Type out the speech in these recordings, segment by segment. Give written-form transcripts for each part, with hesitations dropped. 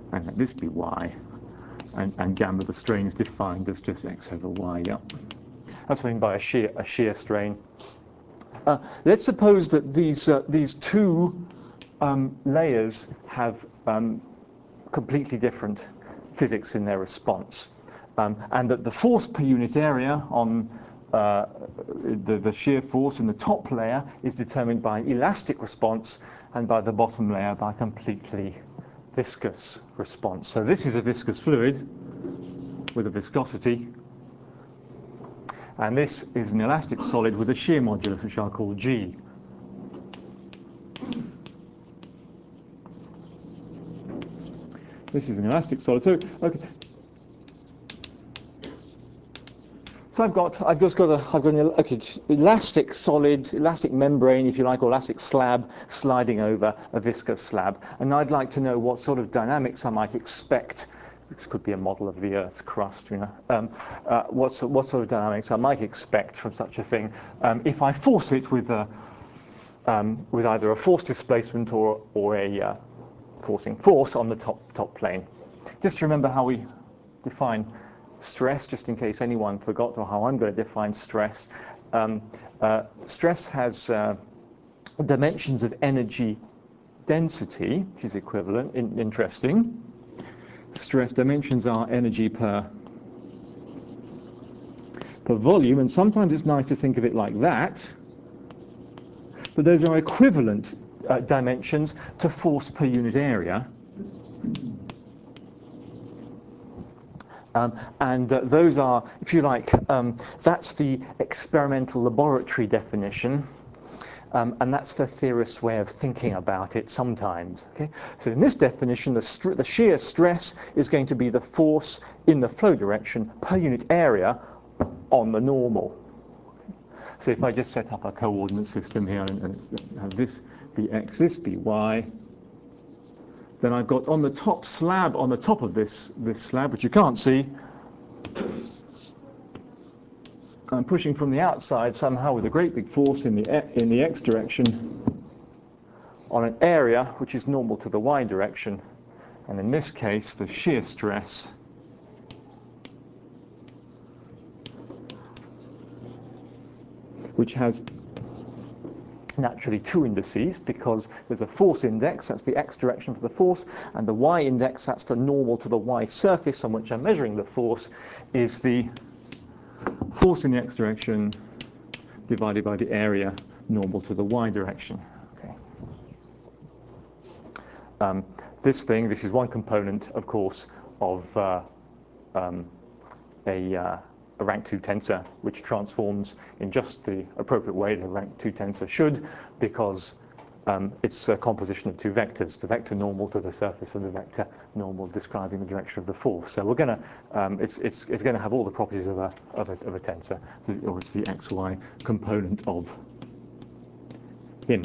and let this be y, and gamma, the strain, is defined as just x over y. Yep. That's what I mean by a shear strain. Let's suppose that these two layers have completely different physics in their response, and that the force per unit area on the shear force in the top layer is determined by elastic response, and by the bottom layer by completely viscous response. So this is a viscous fluid with a viscosity, and this is an elastic solid with a shear modulus, which I'll call G. This is an elastic solid. So, okay. So I've just got an elastic solid, elastic membrane, if you like, or elastic slab sliding over a viscous slab. And I'd like to know what sort of dynamics I might expect. This could be a model of the Earth's crust, you know. What sort of dynamics I might expect from such a thing if I force it with either a force displacement or a forcing force on the top plane. Just remember how we define stress, just in case anyone forgot, or how I'm going to define stress. Stress has dimensions of energy density, which is equivalent. Interesting. Stress dimensions are energy per volume, and sometimes it's nice to think of it like that. But those are equivalent dimensions to force per unit area. Those are, if you like, that's the experimental laboratory definition, and that's the theorist's way of thinking about it sometimes. Okay? So in this definition, the shear stress is going to be the force in the flow direction per unit area on the normal. So if I just set up a coordinate system here and have this be x, this be y, then I've got on the top slab, on the top of this slab, which you can't see, I'm pushing from the outside somehow with a great big force in the x direction on an area which is normal to the y direction, and in this case the shear stress which has naturally two indices, because there's a force index, that's the x direction for the force, and the y index, that's the normal to the y surface on which I'm measuring the force, is the force in the x direction divided by the area normal to the y direction. Okay. This is one component, of course, of a rank 2 tensor, which transforms in just the appropriate way the rank 2 tensor should, because it's a composition of two vectors, the vector normal to the surface and the vector normal describing the direction of the force. So we're going to, it's going to have all the properties of a tensor, or it's the xy component of him.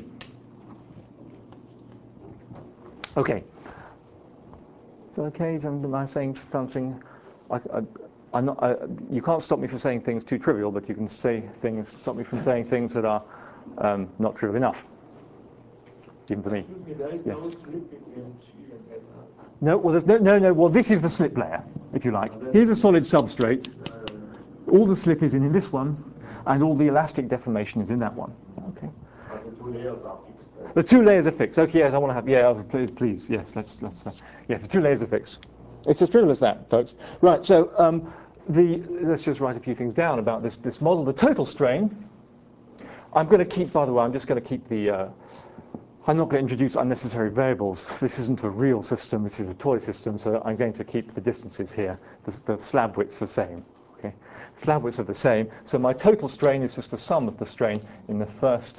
Okay. So okay, am I saying something? I'm not, you can't stop me from saying things too trivial, but you can stop me from saying things that are not trivial enough. Even for me. Excuse me, there is no slip between G and N. No, well, there's no. Well, this is the slip layer, if you like. Here's a solid substrate. All the slip is in this one, and all the elastic deformation is in that one. Okay. But the two layers are fixed. The two layers are fixed. Okay, yes, I want to have. Yeah, please. Yes, let's. Yes, the two layers are fixed. It's as trivial as that, folks. Right. So let's just write a few things down about this model. The total strain. I'm going to keep. By the way, I'm just going to keep the. I'm not going to introduce unnecessary variables. This isn't a real system. This is a toy system. So I'm going to keep the distances here. The slab width's the same. Okay. Slab widths are the same. So my total strain is just the sum of the strain in the first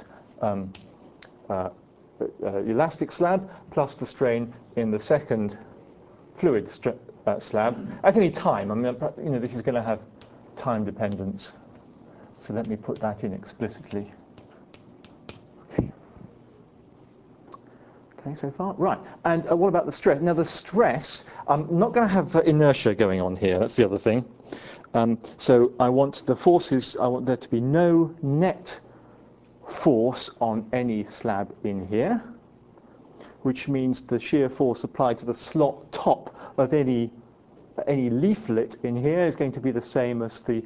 elastic slab plus the strain in the second fluid slab at any time. I mean, this is going to have time dependence. So let me put that in explicitly. Okay. Okay, so far? Right. And what about the stress? Now, the stress, I'm not going to have inertia going on here. That's the other thing. So I want the forces, I want there to be no net force on any slab in here, which means the shear force applied to the slot top of any leaflet in here is going to be the same as the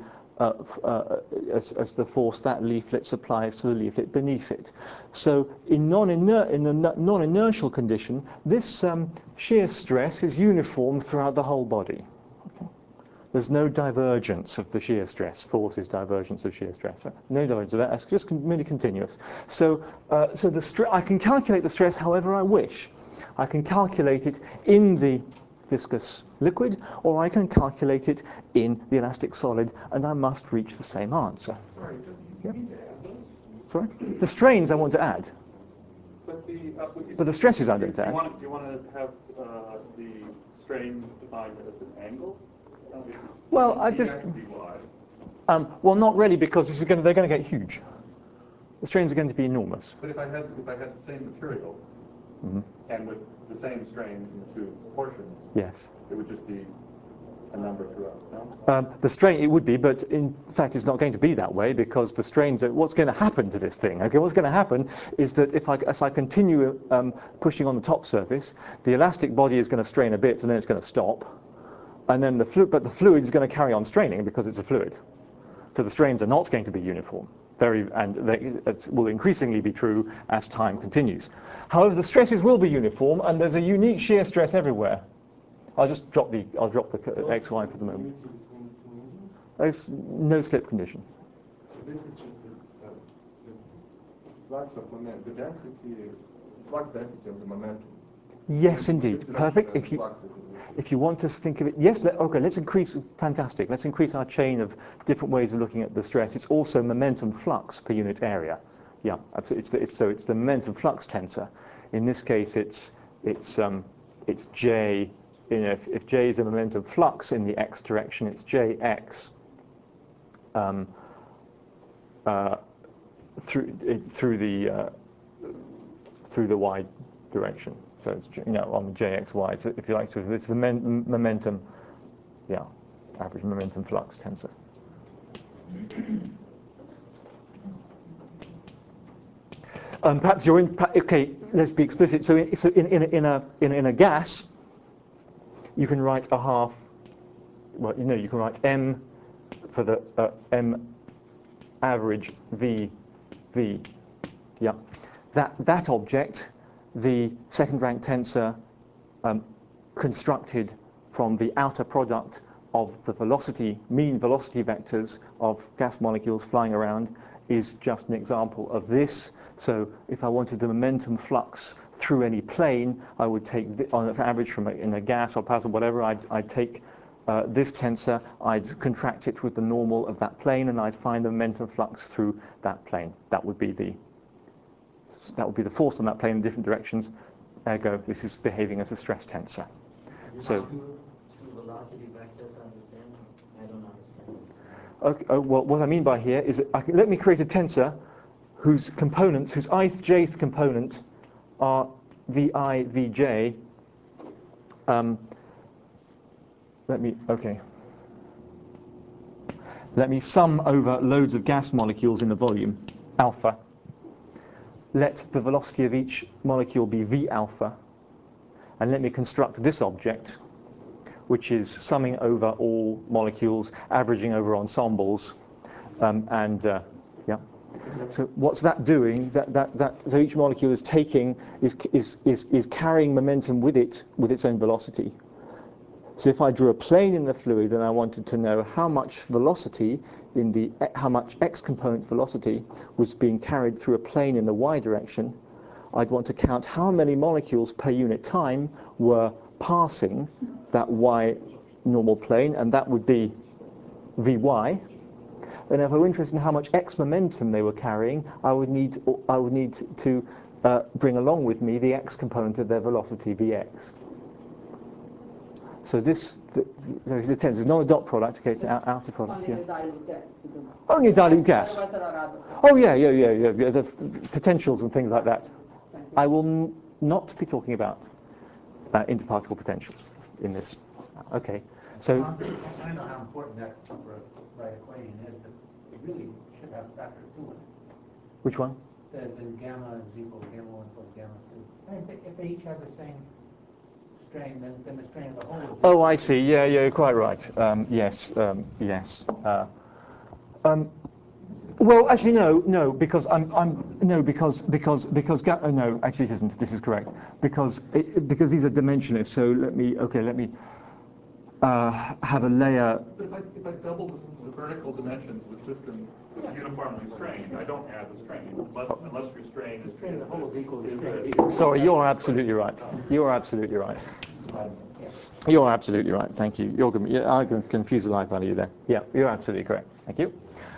as the force that leaflet supplies to the leaflet beneath it. So in a non-inertial condition, this shear stress is uniform throughout the whole body. Okay. There's no divergence of the shear stress. Force is divergence of shear stress. Right? No divergence of that. It's just merely continuous. So, I can calculate the stress however I wish. I can calculate it in the viscous liquid, or I can calculate it in the elastic solid, and I must reach the same answer. Sorry, Yeah. you need to add those? Sorry? The strains I want to add, but the stresses I don't add. Do you want to have the strain defined as an angle? Well, I just... well, not really, because they're going to get huge. The strains are going to be enormous. But if I had the same material, and with the same strains in the two portions, yes, it would just be a number throughout, no? The strain, it would be, but in fact it's not going to be that way, because the strains are, what's going to happen to this thing? Okay, what's going to happen is that as I continue pushing on the top surface, the elastic body is going to strain a bit, and then it's going to stop. And then the fluid is going to carry on straining because it's a fluid. So the strains are not going to be uniform. It will increasingly be true as time continues. However, the stresses will be uniform, and there's a unique shear stress everywhere. I'll drop the XY for the moment. There's no slip condition. So this is just the flux of momentum, the density, flux density of the momentum. Yes, indeed. Perfect. If you want to think of it, yes. Let's increase. Fantastic. Let's increase our chain of different ways of looking at the stress. It's also momentum flux per unit area. Yeah, absolutely. It's the momentum flux tensor. In this case, it's J. If J is a momentum flux in the x direction, it's Jx through the y direction. So it's on the Jxy. So if you like, so it's the momentum, average momentum flux tensor. Perhaps you're in. Okay, let's be explicit. So in a gas, you can write a half. Well, you can write m for the m average v. Yeah, that object, the second rank tensor constructed from the outer product of the mean velocity vectors of gas molecules flying around, is just an example of this. So if I wanted the momentum flux through any plane, I would take, on average in a gas or plasma, whatever, I'd take this tensor, I'd contract it with the normal of that plane, and I'd find the momentum flux through that plane. That would be the force on that plane in different directions. Ergo, this is behaving as a stress tensor. So, two velocity vectors are the same? I don't understand. Okay, well, what I mean by here is that let me create a tensor whose components, whose ith component are vi, vj. Let me sum over loads of gas molecules in a volume, alpha. Let the velocity of each molecule be v alpha, and let me construct this object, which is summing over all molecules, averaging over ensembles, So what's that doing? So each molecule is carrying momentum with it, with its own velocity. So if I drew a plane in the fluid and I wanted to know how much velocity how much x component velocity was being carried through a plane in the y direction, I'd want to count how many molecules per unit time were passing that y normal plane, and that would be vy. And if I were interested in how much x momentum they were carrying, I would need to bring along with me the x component of their velocity, vx. So this is a tensor. It's not a dot product. Okay, it's an outer product. Only the dilute gas. Only a dilute gas. Otherwise there are other. Oh yeah. The potentials and things like that. I will not be talking about interparticle potentials in this. Okay. So. I know how important that right equation is, but you really should have factor 2 in it. Which one? The gamma is equal to gamma 1 plus gamma 2. If they each have the same strain, then the strain of the whole is. Oh, I see. Yeah, you're quite right. Yes, yes. Well, actually, no, because no, no, actually, it isn't. This is correct because these are dimensionless. So let me have a layer. But if I double the vertical dimensions of the system uniformly strained, I don't add the strain unless your strain The strain of the whole is equal to the is strain of the- each. Sorry, you're absolutely right. You're absolutely right. You're absolutely right. Thank you. I can confuse the life out of you there. Yeah, you're absolutely correct. Thank you.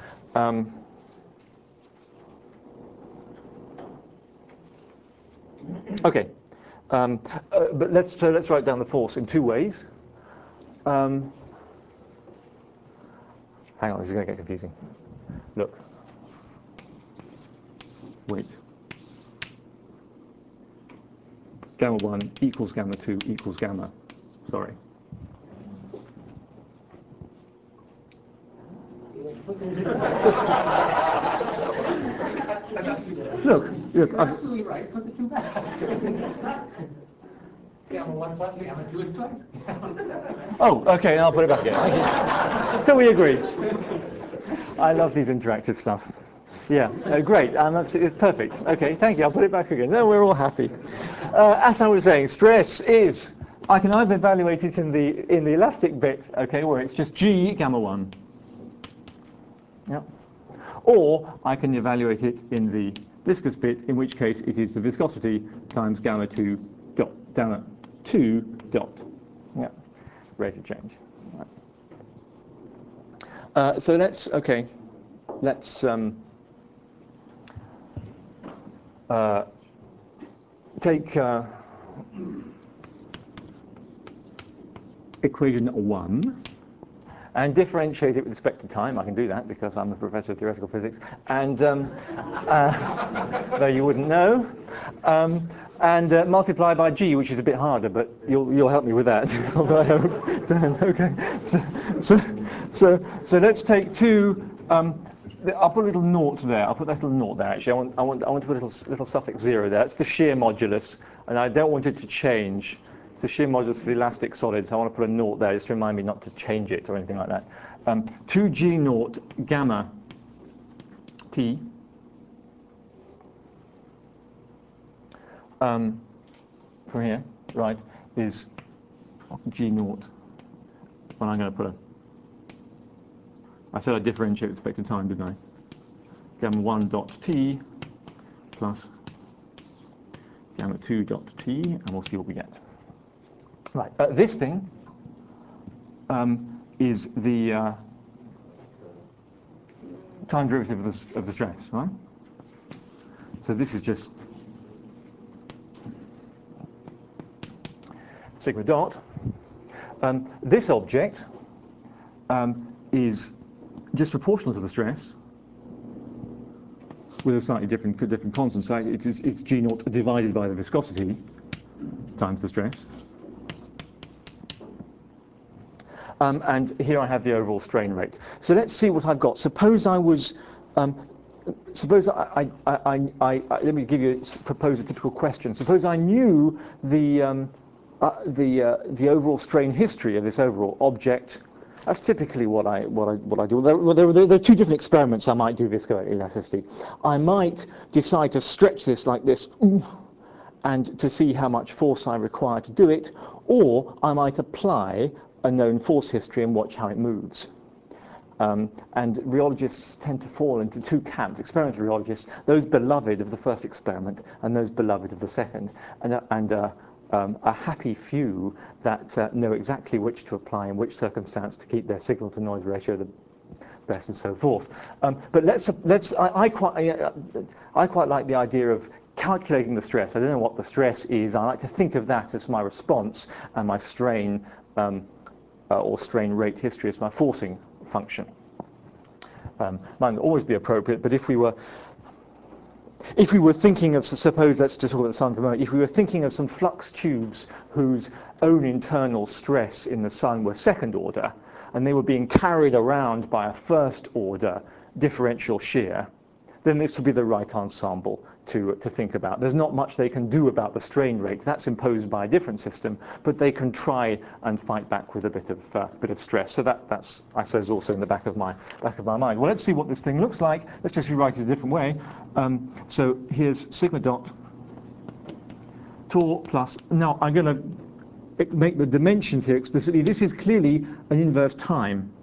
Okay, but let's write down the force in two ways. Hang on, this is going to get confusing. Look. Wait. Gamma 1 equals gamma 2 equals gamma. Sorry. Look. You're absolutely right. Put the two back. Gamma 1 plus gamma 2 is twice. Oh, okay, I'll put it back again. Thank you. So we agree. I love these interactive stuff. Yeah, great. It's perfect. Okay, thank you. I'll put it back again. No, we're all happy. As I was saying, stress is, I can either evaluate it in the elastic bit, okay, where it's just G gamma 1. Yep. Or I can evaluate it in the viscous bit, in which case it is the viscosity times gamma 2 dot. Yeah, rate of change. Right. So let's take equation 1 and differentiate it with respect to time. I can do that because I'm a professor of theoretical physics, and though you wouldn't know, and multiply by g, which is a bit harder, but you'll help me with that. Although I hope, Dan. Okay. So let's take two. I'll put a little naught there. I'll put that little naught there. Actually, I want to put a little suffix 0 there. It's the shear modulus, and I don't want it to change. It's the shear modulus of the elastic solid, so I want to put a naught there just to remind me not to change it or anything like that. 2g naught gamma t from here, right, is g naught. Well, I'm going to put I said I differentiate with respect to time, didn't I? Gamma 1 dot t plus gamma 2 dot t, and we'll see what we get. Right, this thing is the time derivative of the stress, right? So this is just sigma dot. This object is just proportional to the stress with a slightly different constant. So it's g naught divided by the viscosity times the stress. And here I have the overall strain rate. So let's see what I've got. Suppose I was, suppose let me propose a typical question. Suppose I knew the overall strain history of this overall object. That's typically what I do. There are two different experiments I might do viscoelasticity. I might decide to stretch this like this, and to see how much force I require to do it, or I might apply a known force history and watch how it moves. And rheologists tend to fall into two camps. Experimental rheologists, those beloved of the first experiment and those beloved of the second, and a happy few that know exactly which to apply in which circumstance to keep their signal to noise ratio the best and so forth. But I quite like the idea of calculating the stress. I don't know what the stress is. I like to think of that as my response, and my strain or strain rate history as my forcing function. Might always be appropriate, but if we were thinking of, suppose, let's just talk about the sun for a moment, if we were thinking of some flux tubes whose own internal stress in the sun were second order, and they were being carried around by a first order differential shear, then this would be the right ensemble to think about. There's not much they can do about the strain rate. That's imposed by a different system, but they can try and fight back with a bit of stress. So that's, I suppose, also in the back of my mind. Well, let's see what this thing looks like. Let's just rewrite it a different way. So here's sigma dot tau plus. Now I'm going to make the dimensions here explicitly. This is clearly an inverse time.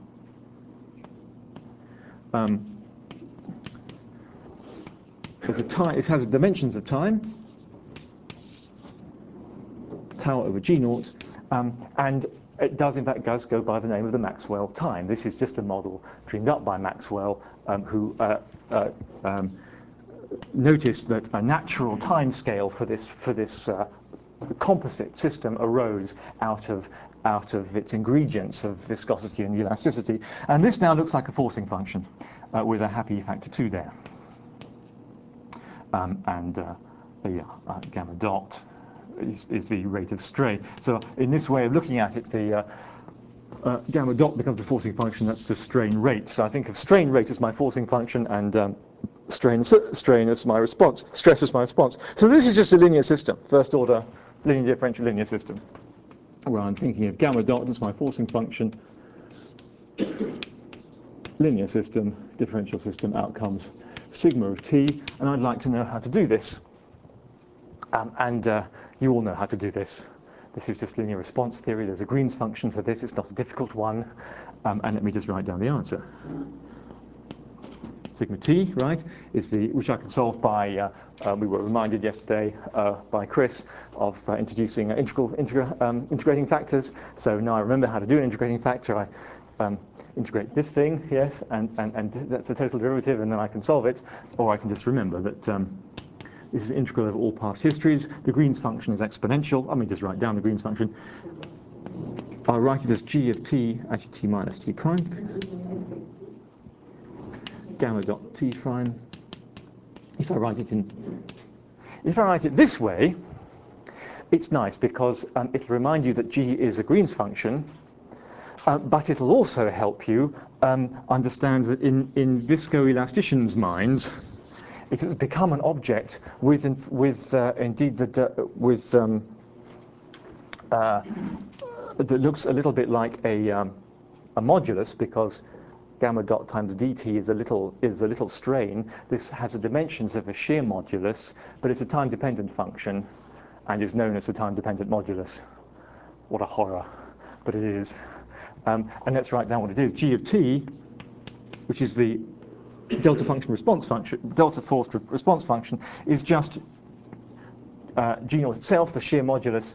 There's a time, it has dimensions of time, tau over g naught, and it does in fact go by the name of the Maxwell time. This is just a model dreamed up by Maxwell, who noticed that a natural time scale for this composite system arose out of its ingredients of viscosity and elasticity, and this now looks like a forcing function with a happy factor 2 there. Gamma dot is the rate of strain. So in this way of looking at it, the gamma dot becomes the forcing function. That's the strain rate. So I think of strain rate as my forcing function and strain as my response, stress as my response. So this is just a linear system, first order linear differential linear system, where I'm thinking of gamma dot as my forcing function, linear system, differential system, outcomes sigma of t, and I'd like to know how to do this. You all know how to do this. This is just linear response theory. There's a Green's function for this. It's not a difficult one. And let me just write down the answer. Sigma t, right, is which I can solve by, we were reminded yesterday by Chris of introducing integrating factors. So now I remember how to do an integrating factor. I integrate this thing, yes, and that's a total derivative, and then I can solve it, or I can just remember that this is integral over all past histories. The Green's function is exponential. Let me just write down the Green's function. I'll write it as g of t, actually t minus t prime, gamma dot t prime. If I write it this way, it's nice because it'll remind you that g is a Green's function. But it'll also help you understand that in viscoelasticians' minds, it has become an object that looks a little bit like a modulus, because gamma dot times dt is a little strain. This has the dimensions of a shear modulus, but it's a time-dependent function and is known as a time-dependent modulus. What a horror, but it is. And let's write down what it is. G of t, which is the delta function response function, delta forced response function, is just g naught itself, the shear modulus,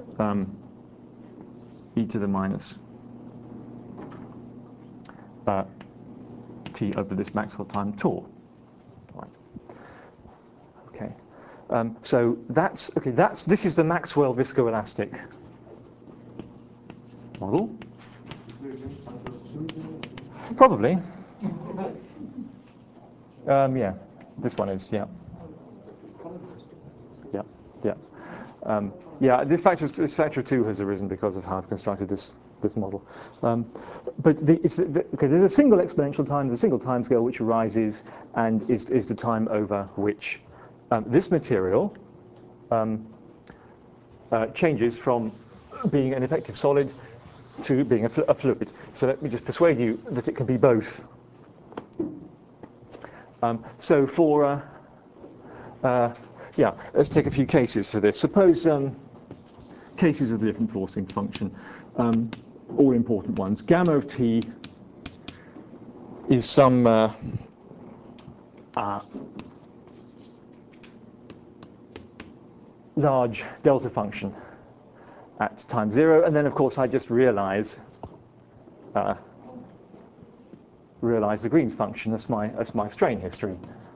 e to the minus t over this Maxwell time tau. Right. Okay. So this is the Maxwell viscoelastic model. Probably. Yeah, this one is, yeah. Yeah, this factor 2 has arisen because of how I've constructed this model. But there's a single exponential time, there's a single time scale which arises and is the time over which this material changes from being an effective solid to being a fluid. So let me just persuade you that it can be both. So for, let's take a few cases for this. Suppose cases of the different forcing function, all important ones. Gamma of t is some large delta function at time 0, and then of course I just realize the Green's function as my strain history.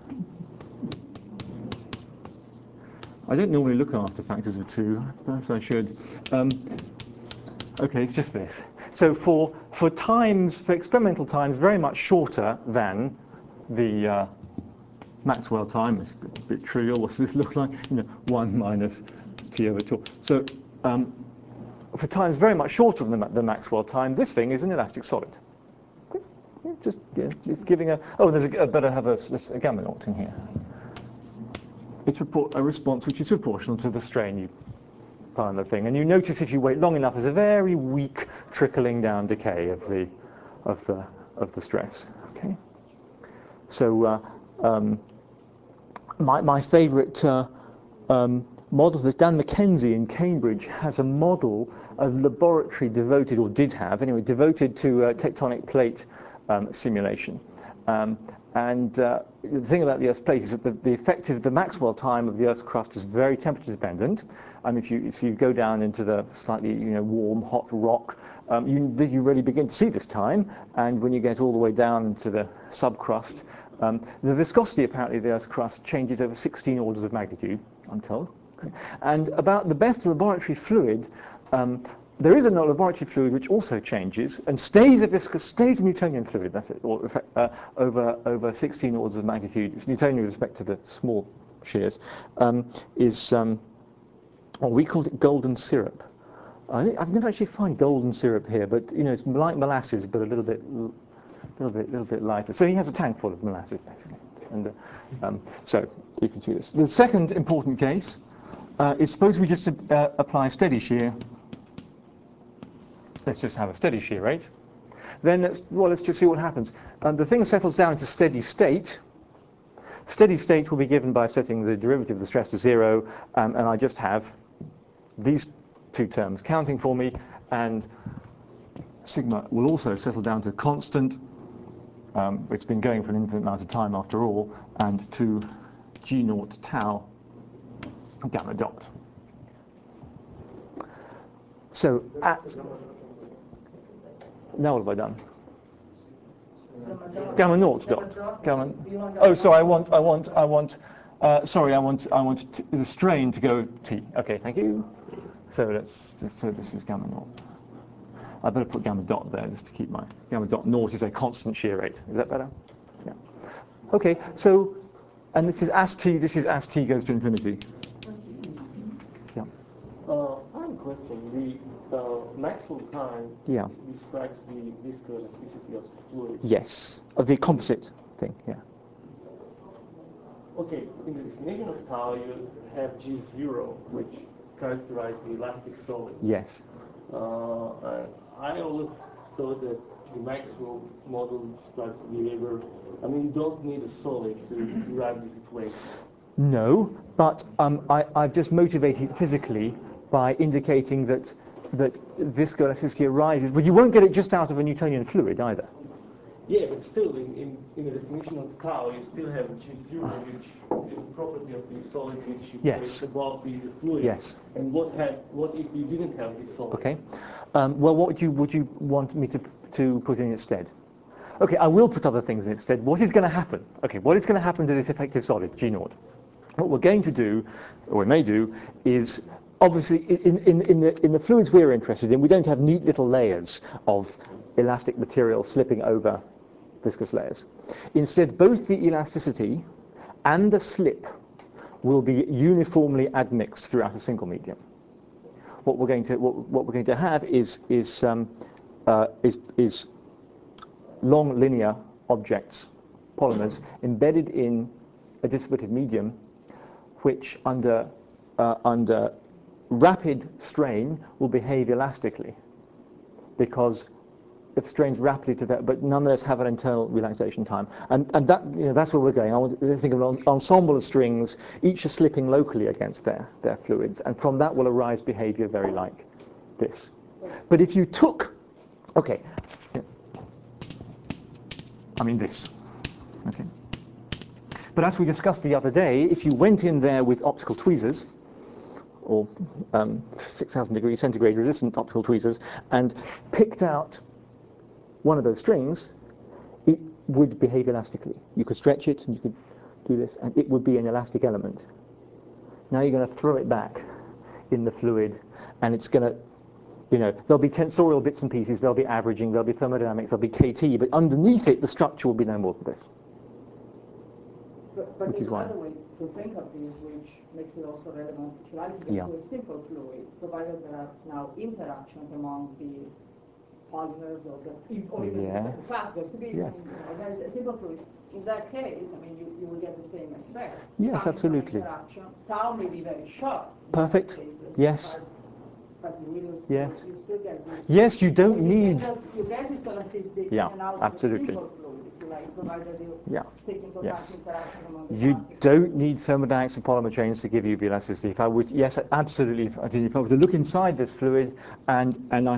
I don't normally look after factors of 2, perhaps I should. Okay, it's just this. So for experimental times very much shorter than the Maxwell time, it's a bit trivial. What's this look like? 1 minus t over tau. So for times very much shorter than the Maxwell time, this thing is an elastic solid. Just it's giving a. Oh, there's better have a gamma naught in here. it's a response which is proportional to the strain you apply on the thing. And you notice if you wait long enough, there's a very weak trickling down decay of the stress. Okay. So my favourite model of this, Dan Mackenzie in Cambridge has a model of laboratory devoted, or did have anyway, devoted to tectonic plate simulation. And the thing about the Earth's plate is that the Maxwell time of the Earth's crust is very temperature dependent. And if you go down into the slightly warm, hot rock, you really begin to see this time. And when you get all the way down into the subcrust, the viscosity apparently of the Earth's crust changes over 16 orders of magnitude, I'm told. And about the best laboratory fluid, there is a laboratory fluid which also changes and stays a viscous, stays a Newtonian fluid. That's it, or over 16 orders of magnitude. It's Newtonian with respect to the small shears. We called it golden syrup. I've never actually found golden syrup here, but it's like molasses, but a little bit lighter. So he has a tank full of molasses basically, and so you can do this. The second important case is suppose we just apply steady shear. Let's just have a steady shear rate. Then let's just see what happens. The thing settles down to steady state. Steady state will be given by setting the derivative of the stress to 0, and I just have these two terms counting for me, and sigma will also settle down to constant. It's been going for an infinite amount of time after all, and to g0 tau gamma dot. So now what have I done? Gamma naught dot. Gamma. Oh, sorry. I want the strain to go t. Okay, thank you. So this is gamma naught. I better put gamma dot there just to keep my gamma dot naught is a constant shear rate. Is that better? Yeah. Okay. So, and this is as t. This is as t goes to infinity. Yeah. I have a question. The Maxwell time describes the viscoelasticity of the fluid. Yes, of the composite thing. Yeah. Okay. In the definition of tau, you have G0, which characterizes the elastic solid. Yes. I always thought that the Maxwell model describes the behavior. I mean, you don't need a solid to derive this equation. No, but I've just motivated physically by indicating that viscoelasticity arises, but you won't get it just out of a Newtonian fluid either. Yeah, but still, in the definition of tau, you still have G0, which is a property of the solid which you place above the fluid. Yes. And what if you didn't have this solid? Okay. Well, what would you want me to put in instead? Okay, I will put other things in instead. What is going to happen? Okay, what is going to happen to this effective solid, G0? What we're going to do, or we may do, is obviously in the fluids we're interested in, we don't have neat little layers of elastic material slipping over viscous layers. Instead, both the elasticity and the slip will be uniformly admixed throughout a single medium. What we're going to have is long linear objects, polymers, embedded in a dissipative medium, which under rapid strain will behave elastically, because it strains rapidly to that, but nonetheless have an internal relaxation time. And that, that's where we're going. I want to think of an ensemble of strings, each are slipping locally against their fluids, and from that will arise behavior very like this. But if you took, okay, I mean this, okay. But as we discussed the other day, if you went in there with optical tweezers, or 6,000 degrees centigrade resistant optical tweezers, and picked out one of those strings, it would behave elastically. You could stretch it, and you could do this, and it would be an elastic element. Now you're going to throw it back in the fluid, and it's going to, there'll be tensorial bits and pieces, there'll be averaging, there'll be thermodynamics, there'll be KT, but underneath it, the structure will be no more than this. But there's another way to think of this, which makes it also relevant, to a simple fluid, provided there are now interactions among the polymers or even Yes. factors to be, Yes. very simple fluid. In that case, I mean, you will get the same effect. Yes, Coming from absolutely. interaction. Tau may be very short. in Perfect. some cases, Yes. But you will still, Yes. you still get this. Yes, you don't So need. you get this elasticity Yeah, in and out absolutely. of the simple fluid, if you like, provided you Yeah. take into account Yes. interactions among the You particles. don't need thermodynamics and polymer chains to give you the elasticity. If I would, yes, absolutely. If I were to look inside this fluid, and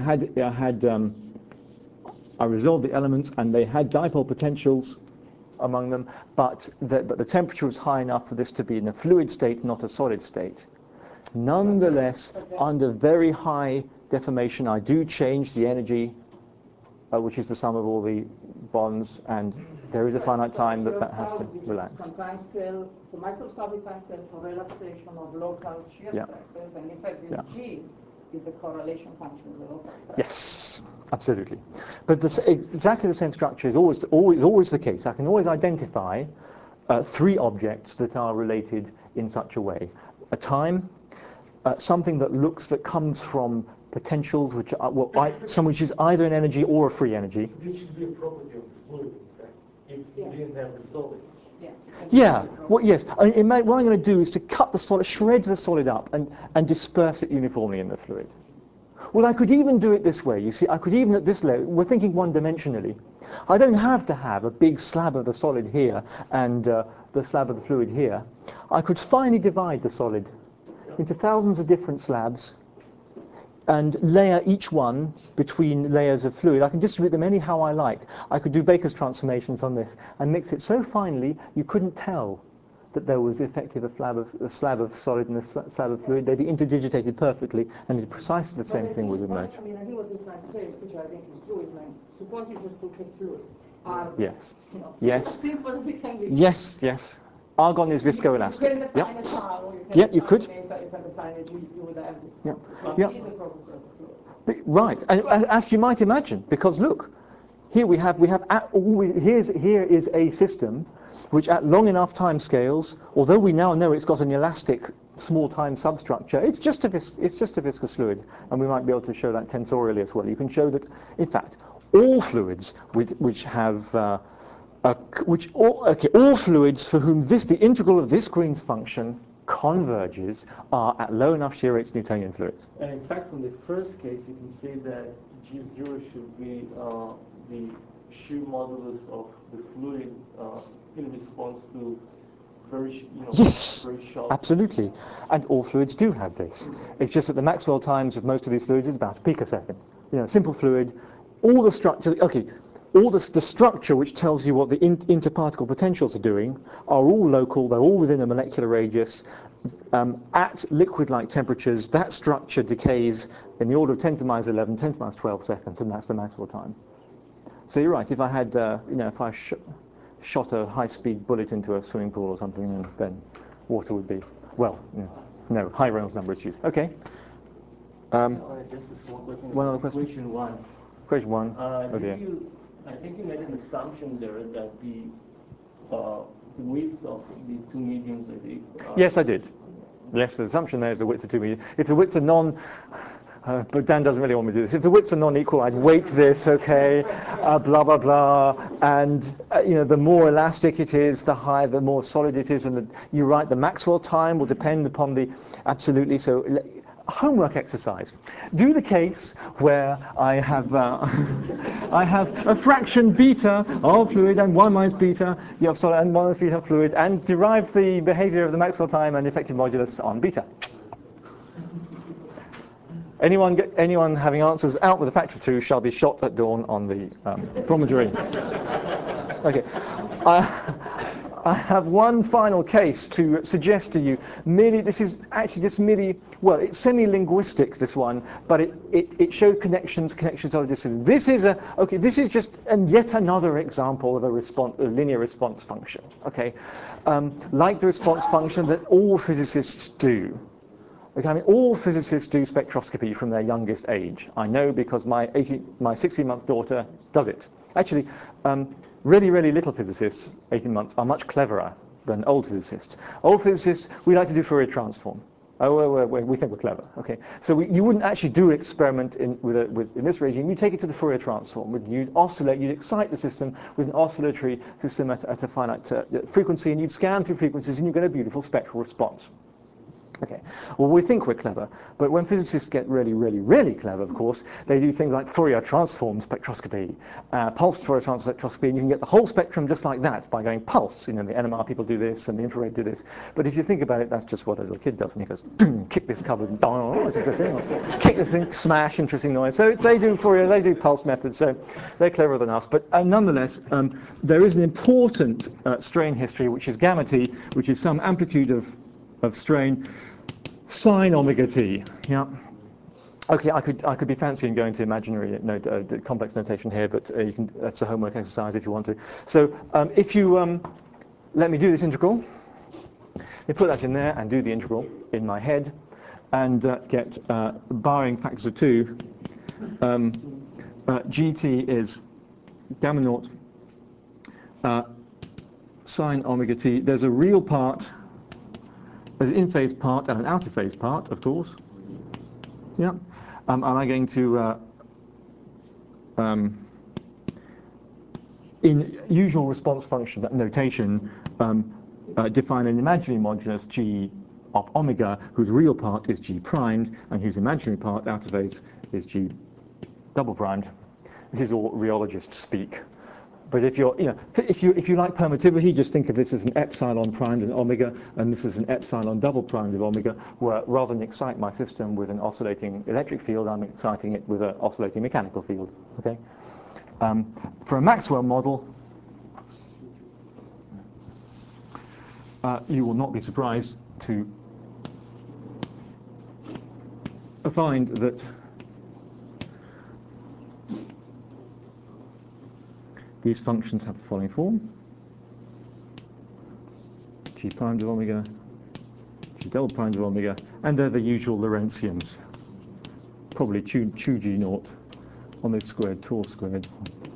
I resolved the elements, and they had dipole potentials among them, but the temperature was high enough for this to be in a fluid state, not a solid state. Nonetheless, under very high deformation, I do change the energy, which is the sum of all the bonds, and there is a finite time that has to relax. Some time scale, the microscopic time scale for relaxation of local shear Yeah. stresses, and in fact this Yeah. G is the correlation function of the local stress. Yes, absolutely. But exactly the same structure is always the case. I can always identify three objects that are related in such a way: a time, something that comes from potentials, which is either an energy or a free energy. This should be a property of the fluid, in fact, if you didn't have the solid. Yeah. Yeah. Well, yes. What I'm going to do is to cut the solid, shred the solid up, and disperse it uniformly in the fluid. Well, I could even do it this way. You see, I could even at this level. We're thinking one-dimensionally. I don't have to have a big slab of the solid here and the slab of the fluid here. I could finely divide the solid into thousands of different slabs and layer each one between layers of fluid. I can distribute them anyhow I like. I could do Baker's transformations on this and mix it so finely you couldn't tell that there was effectively a slab of solid and a slab of fluid. They'd be interdigitated perfectly, and it's precisely the same thing would emerge. I mean, I think what this man said, which I think is true, is like, suppose you just took a fluid. Yes. You know, Yes. simple as it can be. Yes, yes. Argon is viscoelastic. You can define a tau, you can define an eta, you can define a G, you would have this. Yeah. So Yeah. it is a property of the fluid. Right, and as you might imagine, because look, here here is a system which at long enough time scales, although we now know it's got an elastic small time substructure, it's just a viscous fluid, and we might be able to show that tensorially as well. You can show that, in fact, all fluids which have all fluids for whom the integral of this Green's function converges are at low enough shear rates Newtonian fluids. And in fact, from the first case, you can say that G0 should be the shear modulus of the fluid in response to Yes, very sharp. absolutely. And all fluids do have this. It's just that the Maxwell times of most of these fluids is about a picosecond. Simple fluid, all the structure, all the structure which tells you what the interparticle potentials are doing are all local, they're all within a molecular radius. At liquid-like temperatures, that structure decays in the order of 10 to the minus 11, 10 to the minus 12 seconds, and that's the Maxwell time. So you're right, if I had, if I shot a high-speed bullet into a swimming pool or something, then water would be, no, high Reynolds number is used. Okay. Just a small question. One other question. Equation 1. Equation 1. I think you made an assumption there that the width of the two mediums, I think. Yes, I did. Yes, the assumption there is the width of two mediums. If the widths are but Dan doesn't really want me to do this. If the widths are non-equal, I'd weight this, okay, blah, blah, blah. And, the more elastic it is, the higher, the more solid it is. And you're right, the Maxwell time will depend upon absolutely. So homework exercise. Do the case where I have a fraction beta of fluid and 1 minus beta, you have solid and 1 minus beta fluid, and derive the behavior of the Maxwell time and effective modulus on beta. Anyone having answers out with a factor of 2 shall be shot at dawn on the promontory. Okay. I have one final case to suggest to you. This is actually just merely, it's semi-linguistic, this one, but it showed connections are distant. This is just yet another example of a linear response function, okay? Like the response function that all physicists do. Okay, all physicists do spectroscopy from their youngest age. I know because my 16-month daughter does it. Actually, really, really little physicists, 18 months, are much cleverer than old physicists. Old physicists, we like to do Fourier transform. Oh, we think we're clever. Okay, so you wouldn't actually do an experiment in this regime. You take it to the Fourier transform. You'd oscillate. You'd excite the system with an oscillatory system at a finite frequency, and you'd scan through frequencies, and you get a beautiful spectral response. Okay, well, we think we're clever, but when physicists get really, really, really clever, of course, they do things like Fourier transform spectroscopy, pulsed Fourier transform spectroscopy, and you can get the whole spectrum just like that by going pulse. You know, the NMR people do this, and the infrared do this. But if you think about it, that's just what a little kid does when he goes, kick this cupboard, and it's interesting. Kick this thing, smash, interesting noise. So they do Fourier, they do pulse methods, so they're cleverer than us. But nonetheless, there is an important strain history, which is gamma t, which is some amplitude of strain sine omega t. Yeah. Okay, I could be fancy and go into imaginary complex notation here, but you can. That's a homework exercise if you want to. So if you let me do this integral, you put that in there and do the integral in my head, and get barring factors of 2, gt is gamma naught sine omega t. There's a real part. There's an in-phase part and an out-of-phase part, of course. Yeah. Am I going to, in usual response function notation, define an imaginary modulus g of omega, whose real part is g primed, and whose imaginary part, out-of-phase, is g double primed. This is all rheologist speak. But if you're, if you like permittivity, just think of this as an epsilon primed and omega, and this is an epsilon double primed of omega, where rather than excite my system with an oscillating electric field, I'm exciting it with an oscillating mechanical field. Okay. For a Maxwell model, you will not be surprised to find that these functions have the following form: g primed of omega, g double primed of omega, and they're the usual Lorentzians. Probably 2g naught, omega squared, tau squared.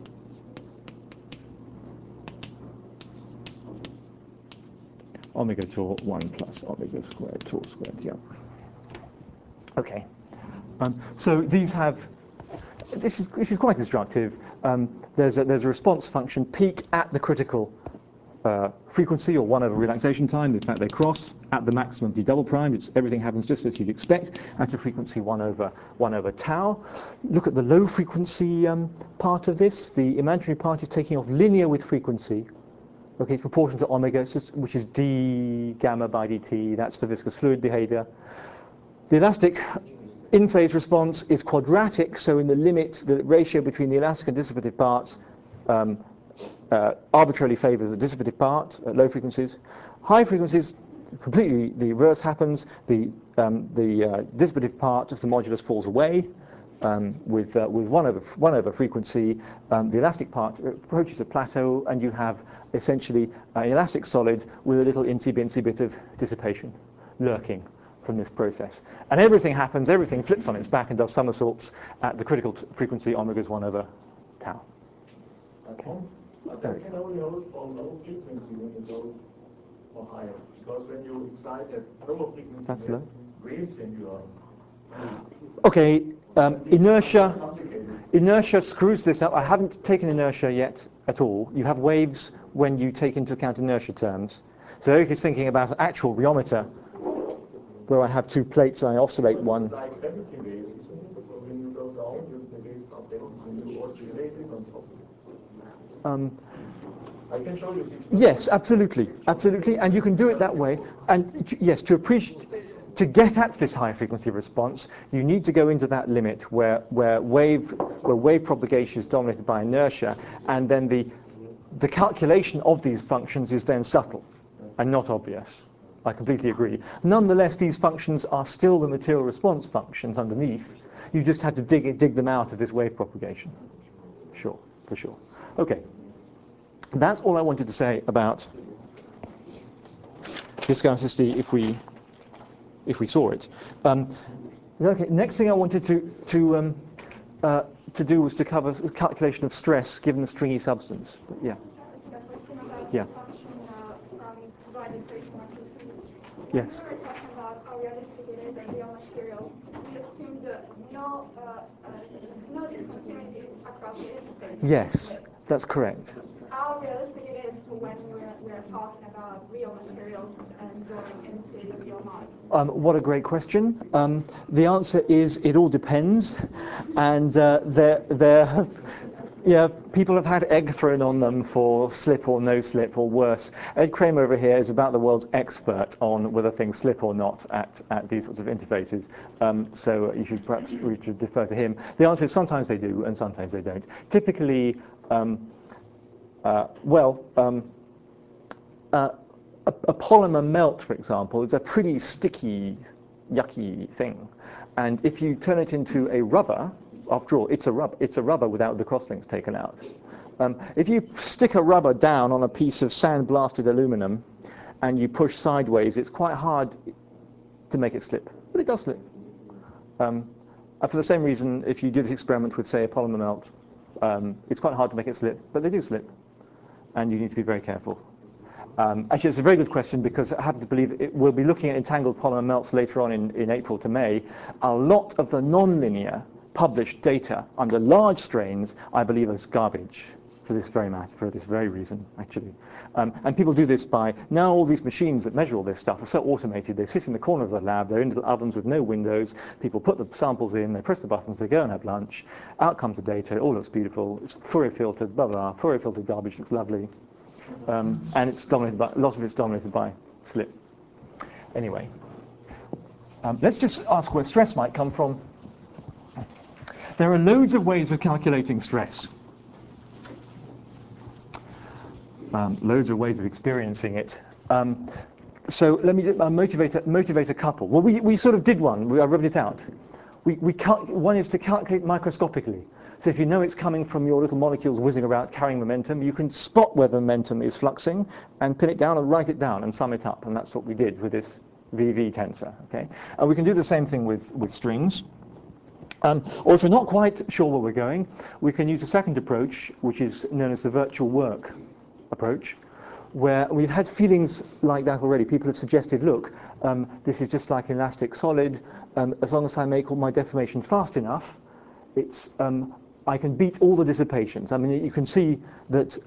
Omega tau 1 plus omega squared, tau squared, yeah. Okay. So these have, this is quite instructive. There's a response function peak at the critical frequency, or 1 over relaxation time. In fact, they cross at the maximum d double prime. Everything happens just as you'd expect at a frequency 1 over tau. Look at the low frequency part of this. The imaginary part is taking off linear with frequency. Okay, it's proportional to omega, which is d gamma by dt. That's the viscous fluid behavior. The elastic in-phase response is quadratic, so in the limit, the ratio between the elastic and dissipative parts arbitrarily favors the dissipative part at low frequencies. High frequencies, completely the reverse happens. The dissipative part of the modulus falls away with 1 over frequency. The elastic part approaches a plateau, and you have essentially an elastic solid with a little incy-bincy bit of dissipation lurking from this process. And everything happens, everything flips on its back and does somersaults at the critical frequency omega is 1 over tau. Okay. That can only hold for low frequency when you go for higher. Because when you excite at lower frequency, that's you have low. waves in your... Okay, inertia screws this up. I haven't taken inertia yet at all. You have waves when you take into account inertia terms. So Eric is thinking about an actual rheometer where I have 2 plates and I oscillate one. Like gravity waves, isn't it? So when you go down, the waves are bent and you oscillate it on top. I can show you. Yes, absolutely, and you can do it that way. And yes, to get at this high frequency response, you need to go into that limit where wave propagation is dominated by inertia, and then the calculation of these functions is then subtle and not obvious. I completely agree. Nonetheless, these functions are still the material response functions underneath. You just have to dig them out of this wave propagation. Sure, for sure. Okay. That's all I wanted to say about viscoelasticity if we saw it. Okay. Next thing I wanted to do was to cover the calculation of stress given the stringy substance. But yeah. It's a question about Yeah. the function from divided equation 1, 2, 3. Yes. We were talking about how realistic it materials, we assumed no discontinuities across the interface. Yes, that's correct. How realistic it is for when we're talking about real materials and going into the real mod? What a great question. The answer is it all depends, and yeah, people have had egg thrown on them for slip or no slip or worse. Ed Kramer over here is about the world's expert on whether things slip or not at these sorts of interfaces. So we should defer to him. The answer is sometimes they do and sometimes they don't. Typically, a polymer melt, for example, is a pretty sticky, yucky thing. And if you turn it into a rubber, after all, it's a rubber without the crosslinks taken out. If you stick a rubber down on a piece of sandblasted aluminum and you push sideways, it's quite hard to make it slip, but it does slip. For the same reason, if you do this experiment with, say, a polymer melt, it's quite hard to make it slip, but they do slip, and you need to be very careful. Actually, it's a very good question because I happen to believe we'll be looking at entangled polymer melts later on in April to May. A lot of the nonlinear published data under large strains, I believe, is garbage for this very reason, actually. And people do this by, now all these machines that measure all this stuff are so automated, they sit in the corner of the lab, they're in little ovens with no windows, people put the samples in, they press the buttons, they go and have lunch, out comes the data, it all looks beautiful, it's Fourier filtered, blah, blah, blah, Fourier filtered garbage looks lovely. And it's dominated by, a lot of it's dominated by slip. Anyway, let's just ask where stress might come from. There are loads of ways of calculating stress. Loads of ways of experiencing it. So let me motivate a couple. Well, we sort of did one. I rubbed it out. One is to calculate microscopically. So if you know it's coming from your little molecules whizzing about carrying momentum, you can spot where the momentum is fluxing and pin it down and write it down and sum it up. And that's what we did with this VV tensor. Okay? And we can do the same thing with strings. Or if we're not quite sure where we're going, we can use a second approach, which is known as the virtual work approach, where we've had feelings like that already. People have suggested, look, this is just like an elastic solid. As long as I make all my deformation fast enough, I can beat all the dissipations. I mean, you can see that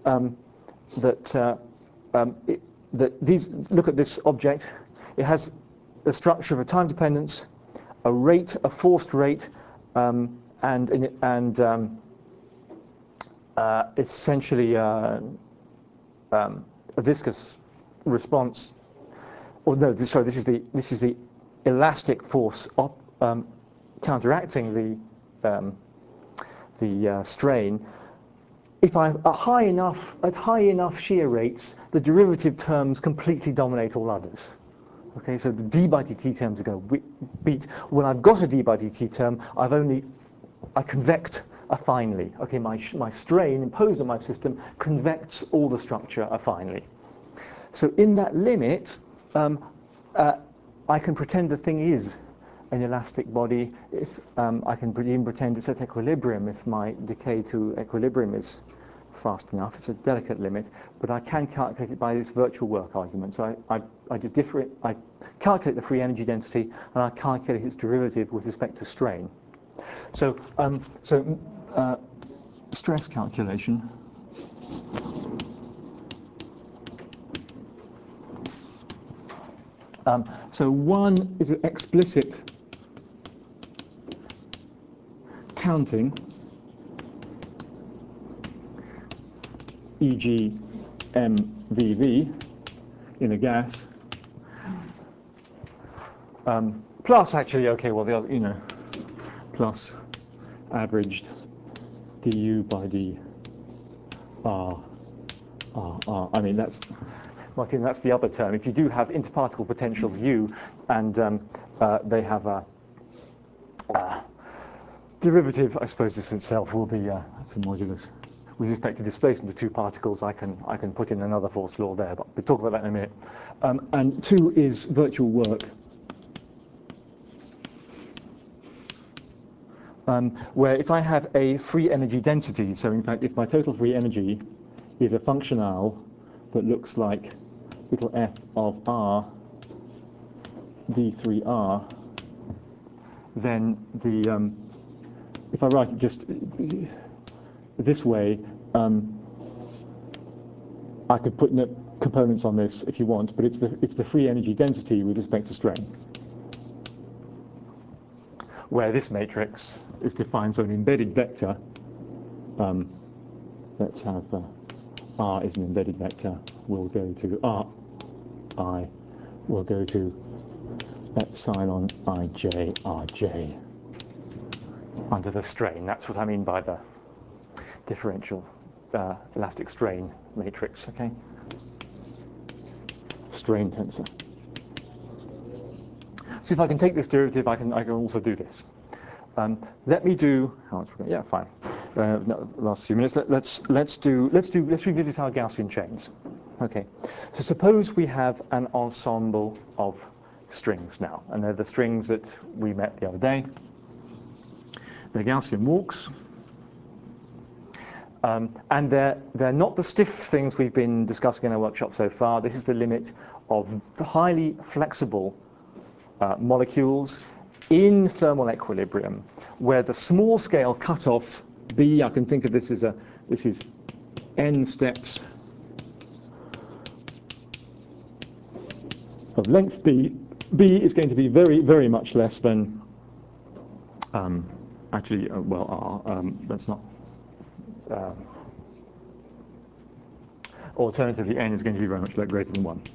look at this object. It has a structure of a time dependence, a rate, a forced rate, essentially a viscous response. Or no, this is the elastic force counteracting the strain. If I'm at high enough shear rates, the derivative terms completely dominate all others. Okay, so the d by dt terms are going to beat. When I've got a d by dt term, I convect affinely. Okay, my strain imposed on my system convects all the structure affinely. So in that limit, I can pretend the thing is an elastic body. If I can even pretend it's at equilibrium if my decay to equilibrium is fast enough. It's a delicate limit, but I can calculate it by this virtual work argument. So I just I calculate the free energy density and I calculate its derivative with respect to strain. So stress calculation. So one is an explicit counting, e.g. MVV in a gas, plus actually, okay, well the other, plus averaged du by d r. I mean that's the other term. If you do have interparticle potentials u, and they have a derivative, I suppose this itself will be some modulus. With respect to displacement of two particles, I can put in another force law there, but we'll talk about that in a minute. And two is virtual work, where if I have a free energy density, so in fact if my total free energy is a functional that looks like little f of r d3r, then if I write it just this way, I could put components on this if you want, but it's the free energy density with respect to strain, where this matrix is defined so an embedded vector. Let's have R is an embedded vector. Will go to R I. Will go to epsilon ij rj under the strain. That's what I mean by the differential elastic strain matrix. Okay. Strain tensor. So if I can take this derivative, I can also do this. Let me do. Yeah, fine. No, last few minutes. Let's revisit our Gaussian chains. Okay. So suppose we have an ensemble of strings now, and they're the strings that we met the other day. They're Gaussian walks, and they're not the stiff things we've been discussing in our workshop so far. This is the limit of highly flexible molecules in thermal equilibrium, where the small scale cutoff B, I can think of this as this is n steps of length B. B is going to be very, very much less than actually, well, R. That's not. Alternatively, n is going to be very much greater than 1.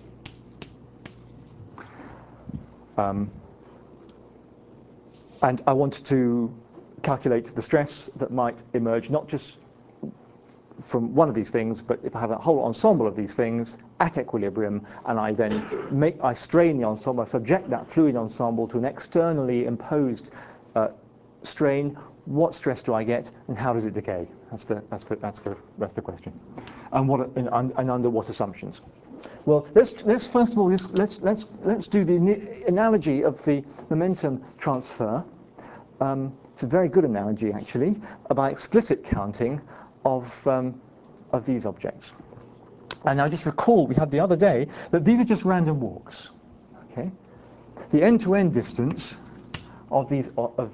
And I want to calculate the stress that might emerge not just from one of these things, but if I have a whole ensemble of these things at equilibrium, and I then strain the ensemble, I subject that fluid ensemble to an externally imposed strain. What stress do I get, and how does it decay? That's the question. And under what assumptions? Well, let's first of all let's do the analogy of the momentum transfer. It's a very good analogy, actually, by explicit counting of these objects. And now just recall, we had the other day that these are just random walks. Okay, the end-to-end distance of these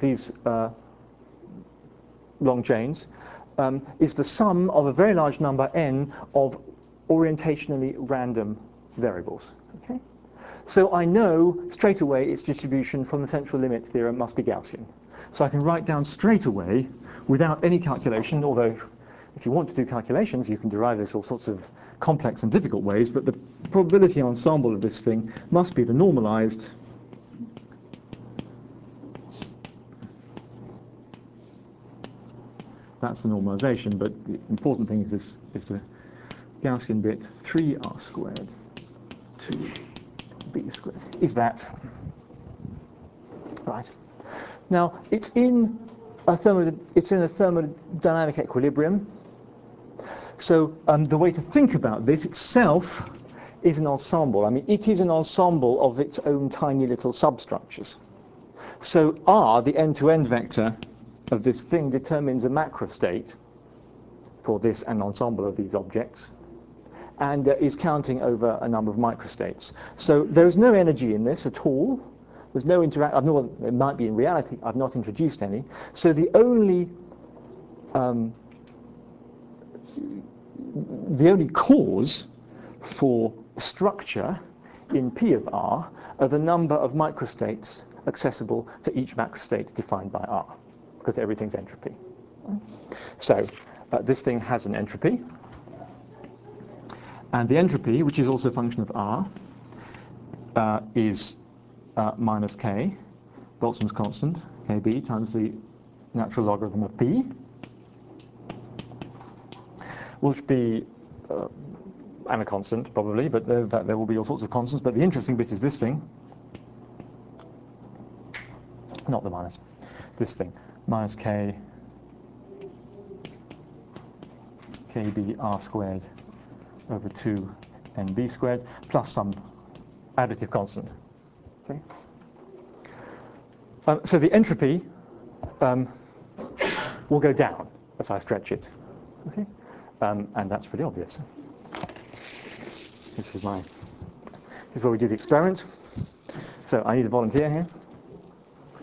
long chains is the sum of a very large number n of orientationally random variables. Okay, so I know straight away its distribution from the central limit theorem must be Gaussian. So I can write down straight away without any calculation, although if you want to do calculations, you can derive this all sorts of complex and difficult ways, but the probability ensemble of this thing must be the normalized that's the normalization, but the important thing is the Gaussian bit 3r squared 2b squared. Is that right? Now it's in a thermodynamic equilibrium. So the way to think about this itself is an ensemble. I mean, it is an ensemble of its own tiny little substructures. So R, the end-to-end vector of this thing, determines a macrostate for this an ensemble of these objects, and is counting over a number of microstates. So there's no energy in this at all. There's no interaction. It might be in reality. I've not introduced any. So the only cause for structure in P of R are the number of microstates accessible to each macrostate defined by R, because everything's entropy. So this thing has an entropy, and the entropy, which is also a function of R, is minus k, Boltzmann's constant, kb, times the natural logarithm of p, which be and a constant probably, but there will be all sorts of constants. But the interesting bit is this thing, not the minus, this thing, minus k kb r squared over 2 nb squared plus some additive constant. Okay. So the entropy will go down as I stretch it. Okay. And that's pretty obvious. This is where we do the experiment. So I need a volunteer here.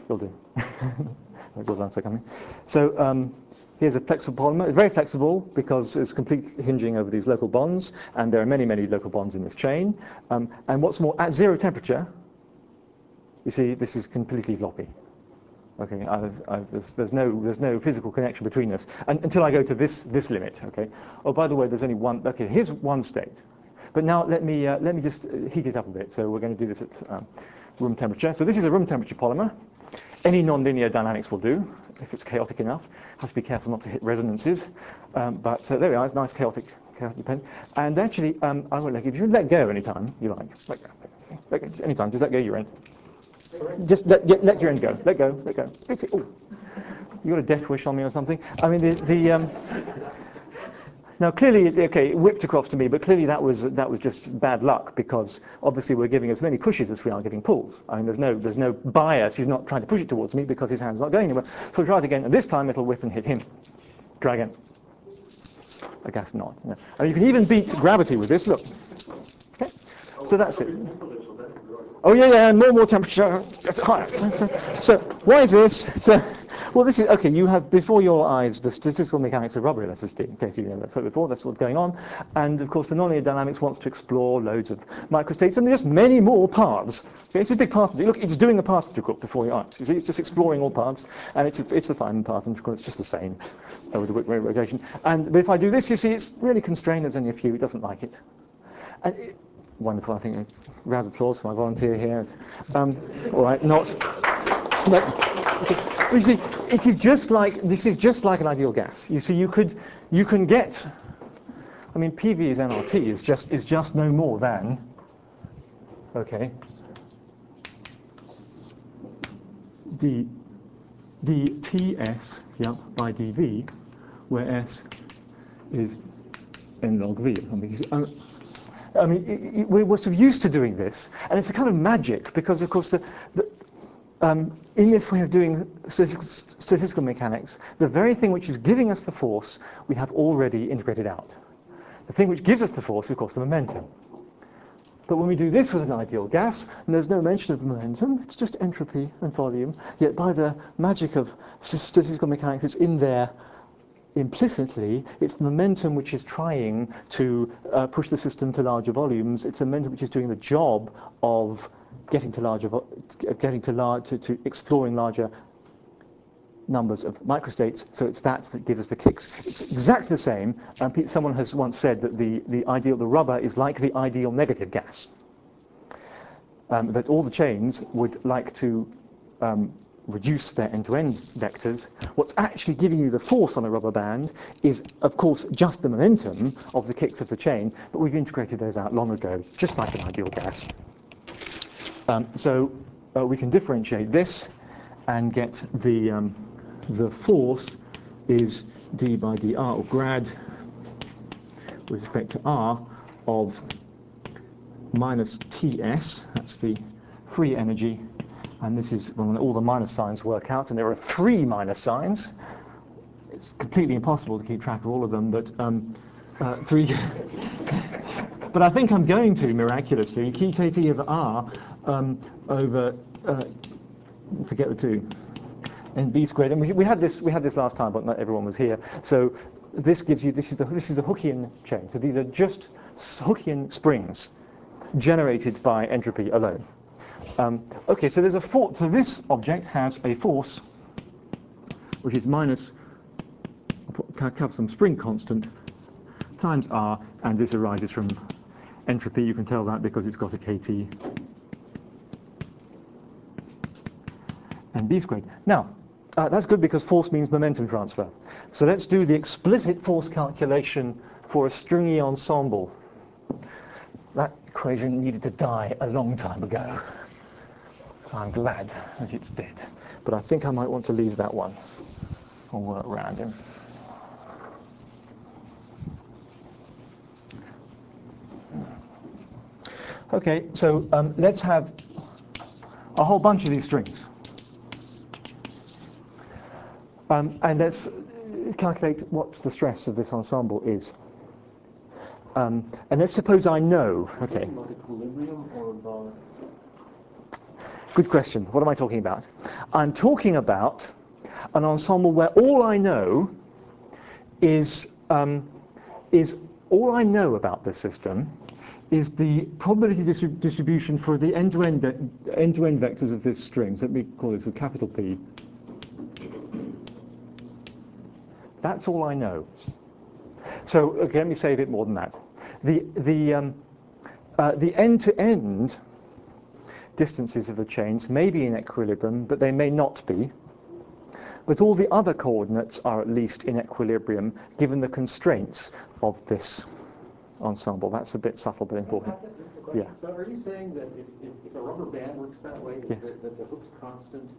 will do. Good answer coming. So here's a flexible polymer. It's very flexible because it's completely hinging over these local bonds, and there are many, many local bonds in this chain. And what's more, at 0 temperature, you see this is completely floppy. Okay, there's no physical connection between us until I go to this limit. Okay. Oh, by the way, there's only one. Okay, here's one state. But now let me just heat it up a bit. So we're going to do this at room temperature. So this is a room temperature polymer. Any nonlinear dynamics will do if it's chaotic enough. Have to be careful not to hit resonances. But there we are. It's nice chaotic pen. And actually, I will if you let go anytime you like. Let go. Anytime, just let go your end. Just let your end go. Let go. Oh, you got a death wish on me or something? I mean, now clearly, okay, it whipped across to me, but clearly that was just bad luck because obviously we're giving as many pushes as we are giving pulls. I mean, there's no bias. He's not trying to push it towards me because his hand's not going anywhere. So we'll try it again, and this time it'll whip and hit him. Try again. I guess not. No. I mean, you can even beat gravity with this. Look. Okay. So that's it. Oh yeah, and more temperature. Higher. So why is this? Well, this is okay. You have before your eyes the statistical mechanics of rubber elasticity. In case you didn't know that before, that's what's going on. And of course, the nonlinear dynamics wants to explore loads of microstates, and there's just many more paths. Okay, it's a big path. Look, it's doing a path integral before your eyes. You see, it's just exploring all paths, and it's the Feynman path integral. It's just the same with the Wick rotation. But if I do this, you see, it's really constrained. There's only a few. It doesn't like it. And wonderful. I think round of applause for my volunteer here. All right, not. Okay. You see, this is just like an ideal gas. You see, you can get. I mean, PV is nRT is just no more than. Okay. dTs by dV, where S is n log v or something. I mean, we're sort of used to doing this, and it's a kind of magic because, of course, in this way of doing statistical mechanics, the very thing which is giving us the force, we have already integrated out. The thing which gives us the force is, of course, the momentum. But when we do this with an ideal gas, and there's no mention of momentum, it's just entropy and volume, yet by the magic of statistical mechanics, it's in there implicitly. It's the momentum which is trying to push the system to larger volumes. It's a momentum which is doing the job of getting to exploring larger numbers of microstates. So it's that gives us the kicks. It's exactly the same. Someone has once said that the rubber is like the ideal negative gas. That all the chains would like to reduce their end-to-end vectors. What's actually giving you the force on a rubber band is, of course, just the momentum of the kicks of the chain, but we've integrated those out long ago, just like an ideal gas. So we can differentiate this and get the force is d by dr, or grad, with respect to r, of minus ts, that's the free energy. And this is when all the minus signs work out, and there are 3 minus signs. It's completely impossible to keep track of all of them, but 3. But I think I'm going to, miraculously, kT of r over, forget the 2, and b squared. And we had this last time, but not everyone was here. So this gives you, this is the Hookean chain. So these are just Hookean springs generated by entropy alone. Okay, so there's a force. So this object has a force which is minus, have some spring constant times r, and this arises from entropy. You can tell that because it's got a kT and b squared. Now, that's good because force means momentum transfer. So let's do the explicit force calculation for a stringy ensemble. That equation needed to die a long time ago. So I'm glad that it's dead. But I think I might want to leave that one or work around him. Okay, so let's have a whole bunch of these strings. And let's calculate what the stress of this ensemble is. And let's suppose I know. Okay. About equilibrium or about? Good question. What am I talking about? I'm talking about an ensemble where all I know is all I know about this system is the probability distribution for the end-to-end vectors of this string. So let me call this a capital P. That's all I know. So okay, let me say a bit more than that. The end-to-end distances of the chains may be in equilibrium, but they may not be. But all the other coordinates are at least in equilibrium, given the constraints of this ensemble. That's a bit subtle but important. Yeah. So are you saying that if a rubber band works that way, Yes. that the Hooke's constant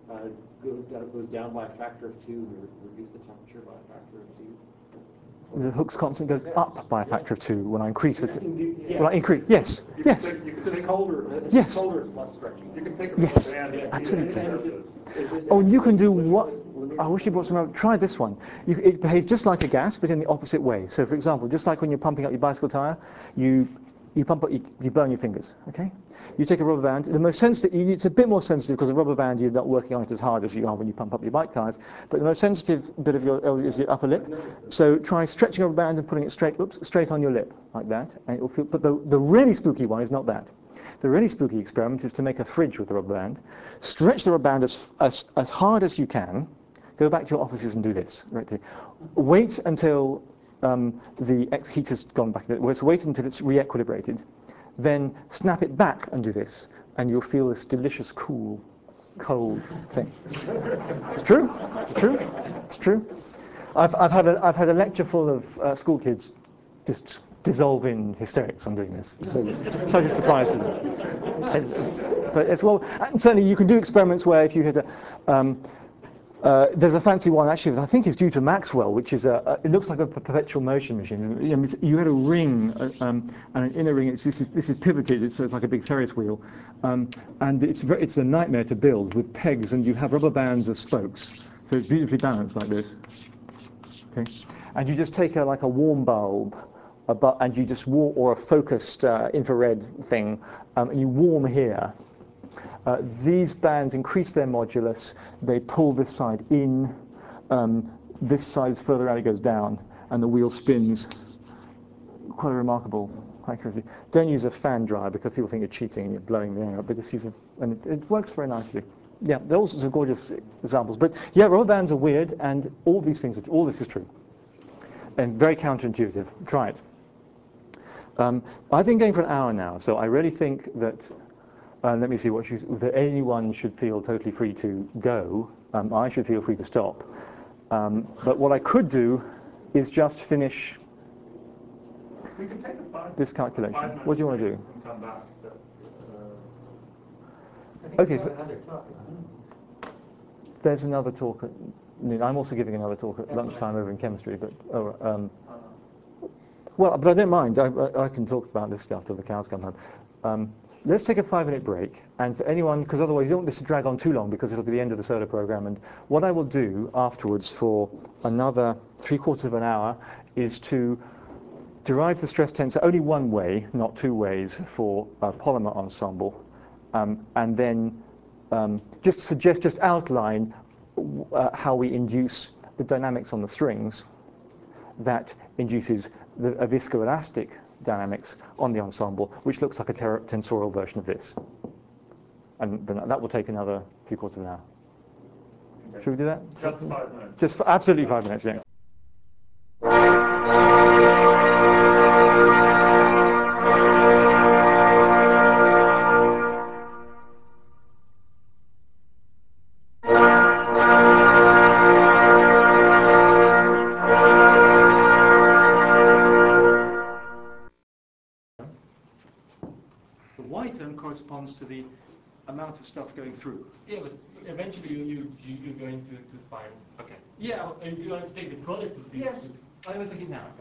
goes down by a factor of 2, or reduce the temperature by a factor of 2? The Hooke's constant goes up by a factor of 2 when I increase it. Yeah. When I increase, yes, yes, You can So take, they colder, as Yes. it's colder, it's less stretchy. you can take a Yes, band and absolutely. Is it Oh, and you can do actually what? linear I wish you brought some out. Try this one. It behaves just like a gas, but in the opposite way. So, for example, just like when you're pumping up your bicycle tire, you pump up, you burn your fingers. Okay. You take a rubber band. The most sensitive, it's a bit more sensitive because a rubber band you're not working on it as hard as you are when you pump up your bike tires. But the most sensitive bit of your is your upper lip. So try stretching a rubber band and putting it straight on your lip like that, and it will feel. But the really spooky one is not that. The really spooky experiment is to make a fridge with a rubber band. Stretch the rubber band as hard as you can. Go back to your offices and do this. Right? Wait until the heater's gone back. So wait until it's re-equilibrated. Then snap it back and do this. And you'll feel this delicious, cool, cold thing. It's true. It's true. It's true. I've had a lecture full of school kids just dissolve in hysterics on doing this. So it's such a surprise to them. But as well, and certainly you can do experiments where if you hit there's a fancy one actually that I think is due to Maxwell, which is it looks like a perpetual motion machine. You had a ring and an inner ring. This is pivoted, so it's like a big Ferris wheel, and it's a nightmare to build with pegs, and you have rubber bands as spokes, so it's beautifully balanced like this. Okay, and you just take like a warm bulb, and you just warm, or a focused infrared thing, and you warm here. These bands increase their modulus. They pull this side in. This side is further out, it goes down, and the wheel spins. Quite a remarkable accuracy. Don't use a fan dryer because people think you're cheating and you're blowing the air up. But just use and it works very nicely. Yeah, there are all sorts of gorgeous examples. But yeah, rubber bands are weird, and all these things, all this is true, and very counterintuitive. Try it. I've been going for an hour now, so I really think that. Let me see that anyone should feel totally free to go. I should feel free to stop. But what I could do is just finish we can take a this calculation. What do you want to do? And come back. Okay. There's another talk at noon. I'm also giving another talk at lunchtime over in chemistry. But well, but I don't mind. I can talk about this stuff till the cows come home. Let's take a 5-minute break, and for anyone, because otherwise you don't want this to drag on too long because it'll be the end of the solar program, and what I will do afterwards for another 3/4 of an hour is to derive the stress tensor only one way, not two ways, for a polymer ensemble, and then just outline how we induce the dynamics on the strings that induces a viscoelastic dynamics on the ensemble, which looks like a tensorial version of this. And that will take another 3/4 of an hour. Okay. Should we do that? Just 5 minutes. Just absolutely 5 minutes, yeah. Corresponds to the amount of stuff going through. Yeah, but eventually you're going to find. Okay. Yeah, and you want to take the product of these. Yes, I will take it now.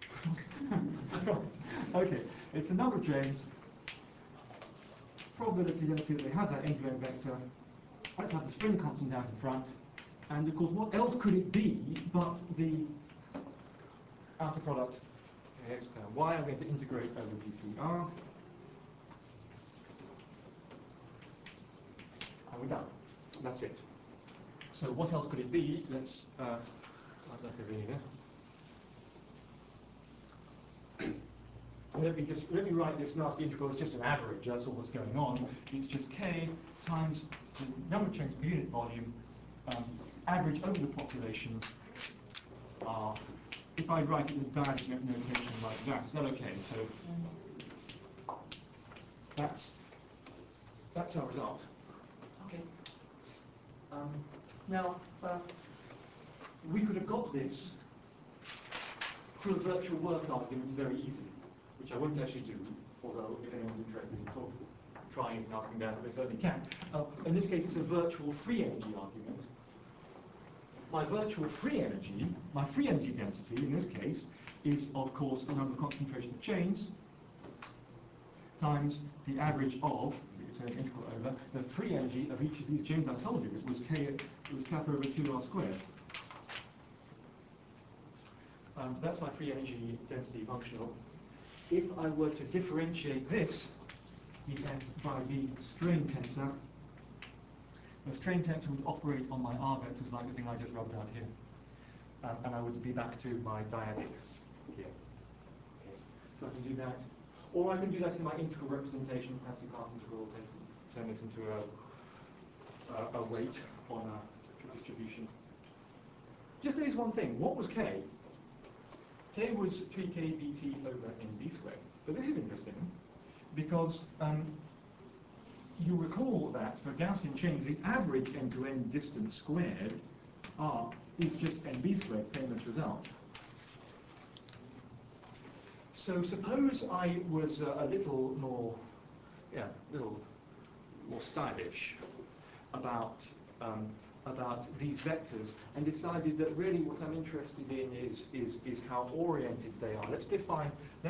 Okay, it's the number of chains. Probability. Let's see that they have that end-to-end vector. Let's have the spring constant out in front, and of course, what else could it be but the outer product? X squared. Y. I'm going to integrate over d3r. And we're done. That's it. So what else could it be? Let's over here. Let me write this nasty integral as just an average. That's all that's going on. It's just k times the number of chains per unit volume, average over the population. If I write it in diagonal notation like that, is that okay? So that's our result. Okay. Now we could have got this through a virtual work argument very easily, which I won't actually do, although if anyone's interested in trying it and asking about it, they certainly can. In this case, it's a virtual free energy argument. My virtual free energy, my free energy density in this case, is of course the number of concentration of chains times the average of, it's an integral over, the free energy of each of these chains. I told you it was kappa over 2r squared. That's my free energy density functional. If I were to differentiate this, df by the strain tensor, the strain tensor would operate on my R vectors like the thing I just rubbed out here. And I would be back to my dyadic here. Okay. So I can do that. Or I can do that in my integral representation, fancy path integral, turn this into a weight on a distribution. Just notice one thing. What was K? K was 3K BT over NB squared. But this is interesting because you recall that for Gaussian chains, the average end-to-end distance squared, R, is just NB squared, famous result. So suppose I was a little more stylish about these vectors and decided that really what I'm interested in is how oriented they are. Let's define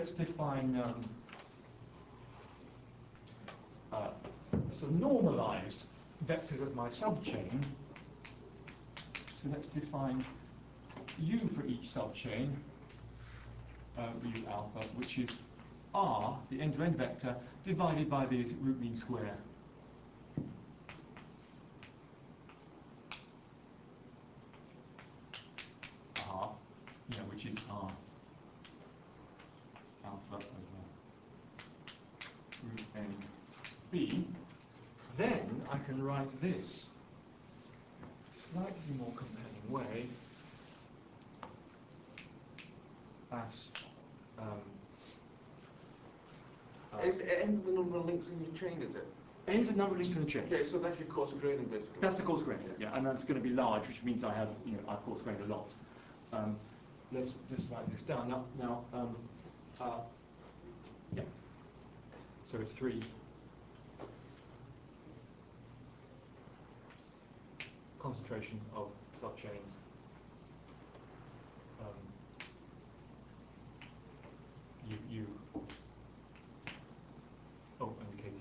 so normalized vectors of my subchain. So let's define U for each subchain, U alpha, which is R, the end-to-end vector, divided by the root mean square. R, which is R alpha over root n b. Then I can write this slightly more compelling way as N's the number of links in your chain, is it? N is the number of links in the chain. Okay, so that's your coarse graining basically. That's the coarse grain, yeah, and that's going to be large, which means I have, I've coarse grained a lot. Let's just write this down now. Yeah. So it's 3. Concentration of subchains. U. Oh, and KT.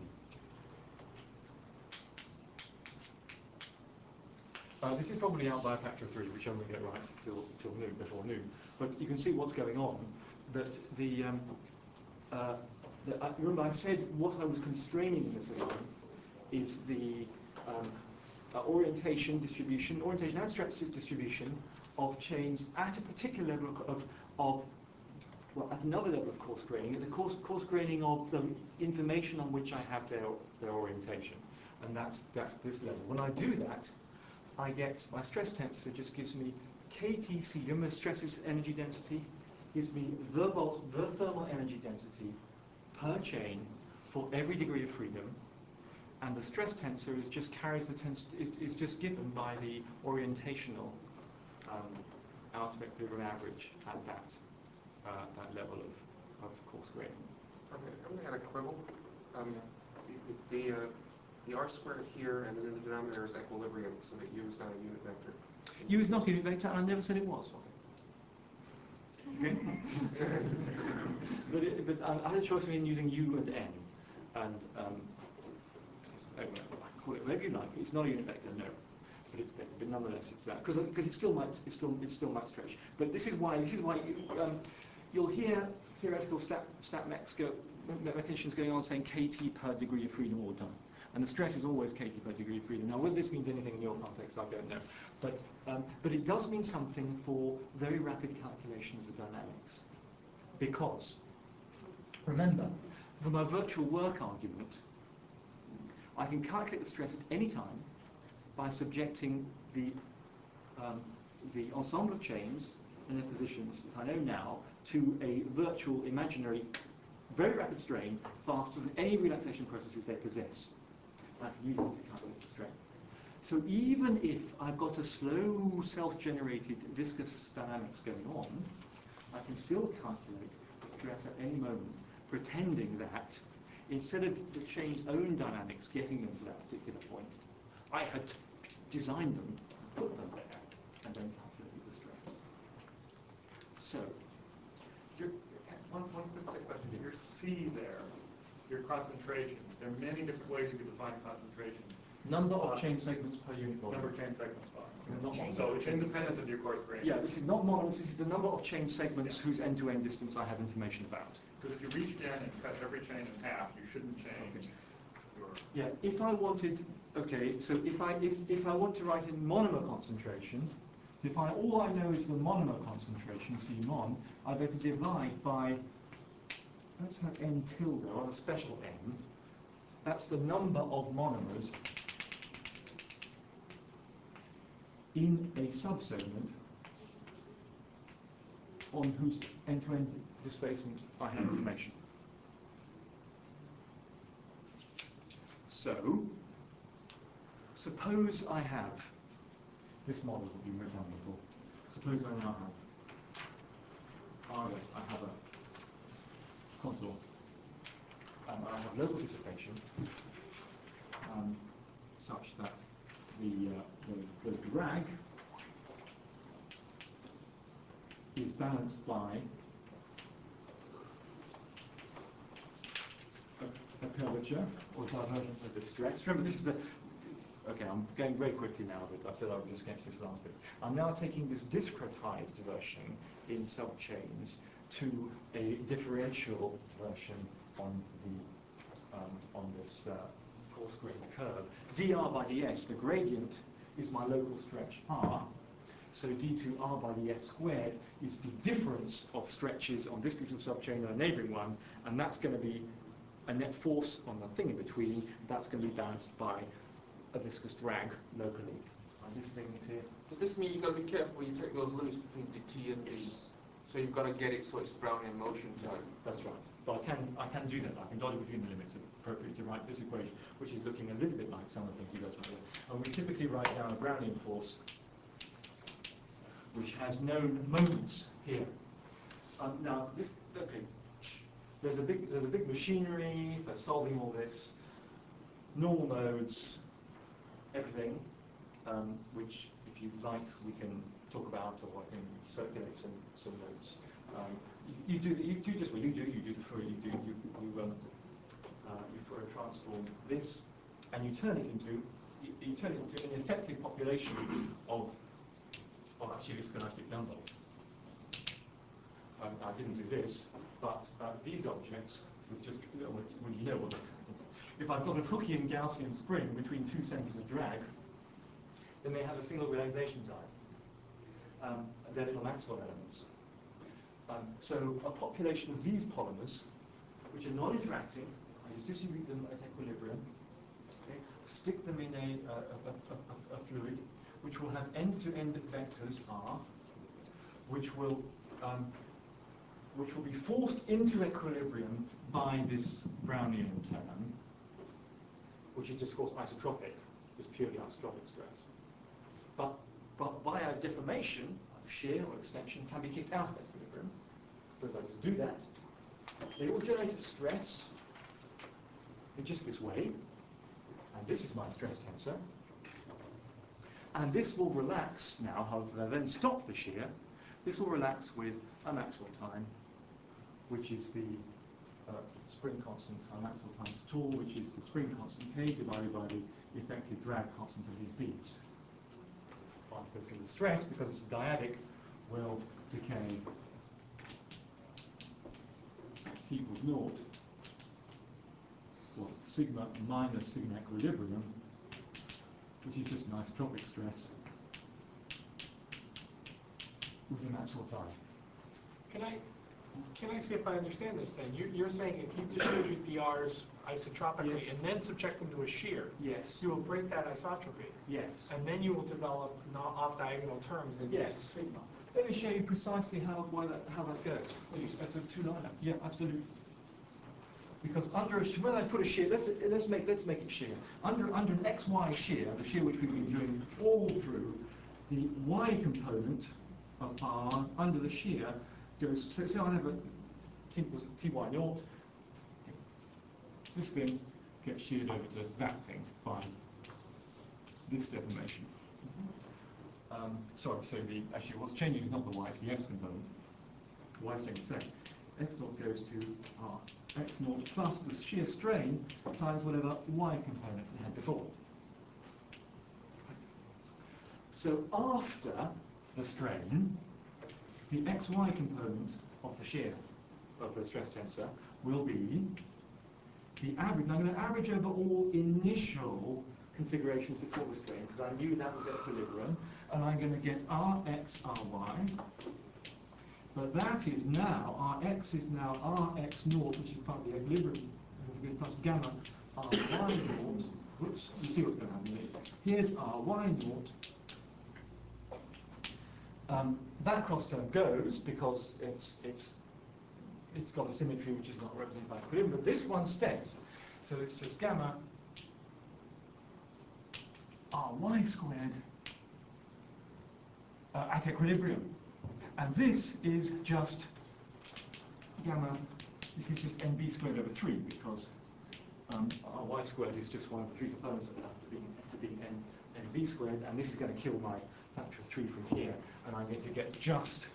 This is probably out by a factor of 3, which I'm going to get right till noon, before noon. But you can see what's going on. That remember I said what I was constraining in the system is the orientation and stretch distribution of chains at a particular level at another level of coarse graining, at the coarse graining of the information on which I have their orientation. And that's this level. When I do that, I get my stress tensor just gives me KTC, remember stress is energy density, gives me the thermal energy density per chain for every degree of freedom, and the stress tensor is just carries the is just given by the orientational ultimate equilibrium average at that level of coarse graining. Okay, I'm going to add a quibble. The R squared here and then in the denominator is equilibrium, so that U is not a unit vector. U is not a unit vector, and I never said it was. Okay? but I had a choice between using U and N, and call it whatever you like. It's not a unit vector, no, but nonetheless it's that because it still might stretch. But this is why you'll hear theoretical stat mechanics going on saying KT per degree of freedom all the time. And the stress is always kT per degree of freedom. Now, whether this means anything in your context, I don't know. But it does mean something for very rapid calculation of the dynamics. Because, remember, for my virtual work argument, I can calculate the stress at any time by subjecting the ensemble of chains and their positions that I know now to a virtual, imaginary, very rapid strain faster than any relaxation processes they possess. I can use it to calculate the strain. So even if I've got a slow self-generated viscous dynamics going on, I can still calculate the stress at any moment, pretending that instead of the chain's own dynamics getting them to that particular point, I had designed them, put them there, and then calculated the stress. So, one quick question. Your C there, your concentration, there are many different ways you could define concentration. Number of chain segments per unit volume. Number of chain segments, Not so it's independent of your coarse grain. Yeah, this is not models, this is the number of chain segments whose end-to-end distance I have information about. Because if you reached in and cut every chain in half, you shouldn't change your... Yeah, if I wanted, okay, so if I want to write in monomer concentration, so if all I know is the monomer concentration, C mon, I better divide by, let's have n tilde, or a special n. That's the number of monomers in a subsegment on whose end-to-end displacement I have information. So, suppose I have this model that we wrote down before. Suppose I now have I have a contour. I have local dissipation such that the drag is balanced by a curvature or divergence of the stress. Remember, this is okay, I'm going very quickly now, but I said I would just sketch this last bit. I'm now taking this discretized version in subchains to a differential version on this coarse grain curve. dr by ds, the gradient, is my local stretch r. So d2r by df squared is the difference of stretches on this piece of subchain and a neighboring one, and that's going to be a net force on the thing in between. That's going to be balanced by a viscous drag locally. This thing is here. Does this mean you've got to be careful when you take those limits between the t and the? So you've got to get it so it's Brownian motion time. That's right. But I can do that. I can dodge between the limits appropriate to write this equation, which is looking a little bit like some of the things you guys wrote. And we typically write down a Brownian force, which has known moments here. Now this, okay, there's a big machinery for solving all this. Normal modes, everything, which if you like we can talk about, or I can circulate some notes. You do just what you do. You do the Fourier. You Fourier transform this, and you turn it into an effective population of actually viscoelastic dumbbells. I didn't do this, but these objects with just when you know what. If I've got a Hookean Gaussian spring between two centers of drag, then they have a single realization time. They're little Maxwell elements. So a population of these polymers, which are non-interacting, I just distribute them at equilibrium, okay, stick them in a fluid, which will have end-to-end vectors R, which will be forced into equilibrium by this Brownian term, which is just, of course, isotropic, just purely isotropic stress. But by a deformation, shear or extension, can be kicked out of equilibrium. Suppose I just do that. They will generate a stress in just this way, and this is my stress tensor. And this will relax now, however, then stop the shear. This will relax with a Maxwell time, which is the spring constant, Maxwell times tau, which is the spring constant k divided by the effective drag constant of these beads. So the stress, because it's dyadic, will decay C equals naught. Well, sigma minus sigma equilibrium, which is just an isotropic stress, with the Maxwell time. Can I see if I understand this then? You're saying if you distribute the R's isotropically Yes. and then subject them to a shear, Yes. you will break that isotropy. Yes. And then you will develop off-diagonal terms in Yes. sigma. Let me show you precisely how that goes. That's a two-liner. Yeah, absolutely. Because under a when I put a shear, let's make it shear. Under an XY shear, the shear which we've been doing all through, the Y component of R under the shear goes. So I have a T equals Ty naught. This thing gets sheared over to that thing by this deformation. Sorry, so actually what's changing is not the Y, it's the X component. Y is staying the same. X naught goes to R. X naught plus the shear strain times whatever Y component it had before. So after the strain, the XY component of the shear, of the stress tensor, will be the average. Now I'm going to average over all initial configurations before the strain, because I knew that was equilibrium, and I'm going to get Rx, Ry, but that is now, Rx is now Rx naught, which is part of the equilibrium, plus gamma Ry naught. Whoops, you see what's going to happen here. Here's Ry naught. That cross term goes because it's got a symmetry which is not represented by equilibrium, but this one stays. So it's just gamma Ry squared at equilibrium. And this is just gamma, this is just NB squared over 3, because Ry squared is just one of the three components that have to be NB squared, and this is going to kill my factor of 3 from here, and I'm going to get just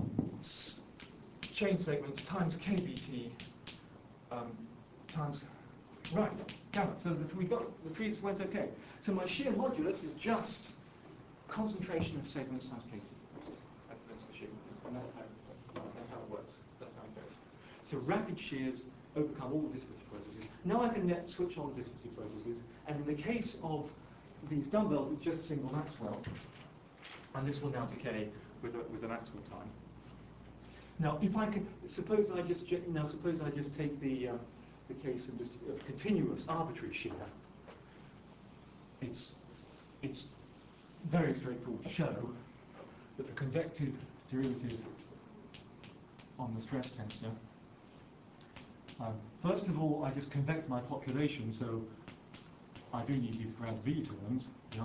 chain segments times KBT times, right, gamma. So we got the 3's went okay. So my shear modulus is just concentration of segments times KT. That's the shear, and that's how it works. That's how it goes. So rapid shears overcome all the dissipative processes. Now I can switch on the dissipative processes, and in the case of these dumbbells, it's just single Maxwell, and this will now decay with the Maxwell time. Now, if I could suppose I just take the case of continuous arbitrary shear. It's very straightforward to show that the convective derivative on the stress tensor. First of all, I just convect my population, so I do need these grad V terms. Yeah.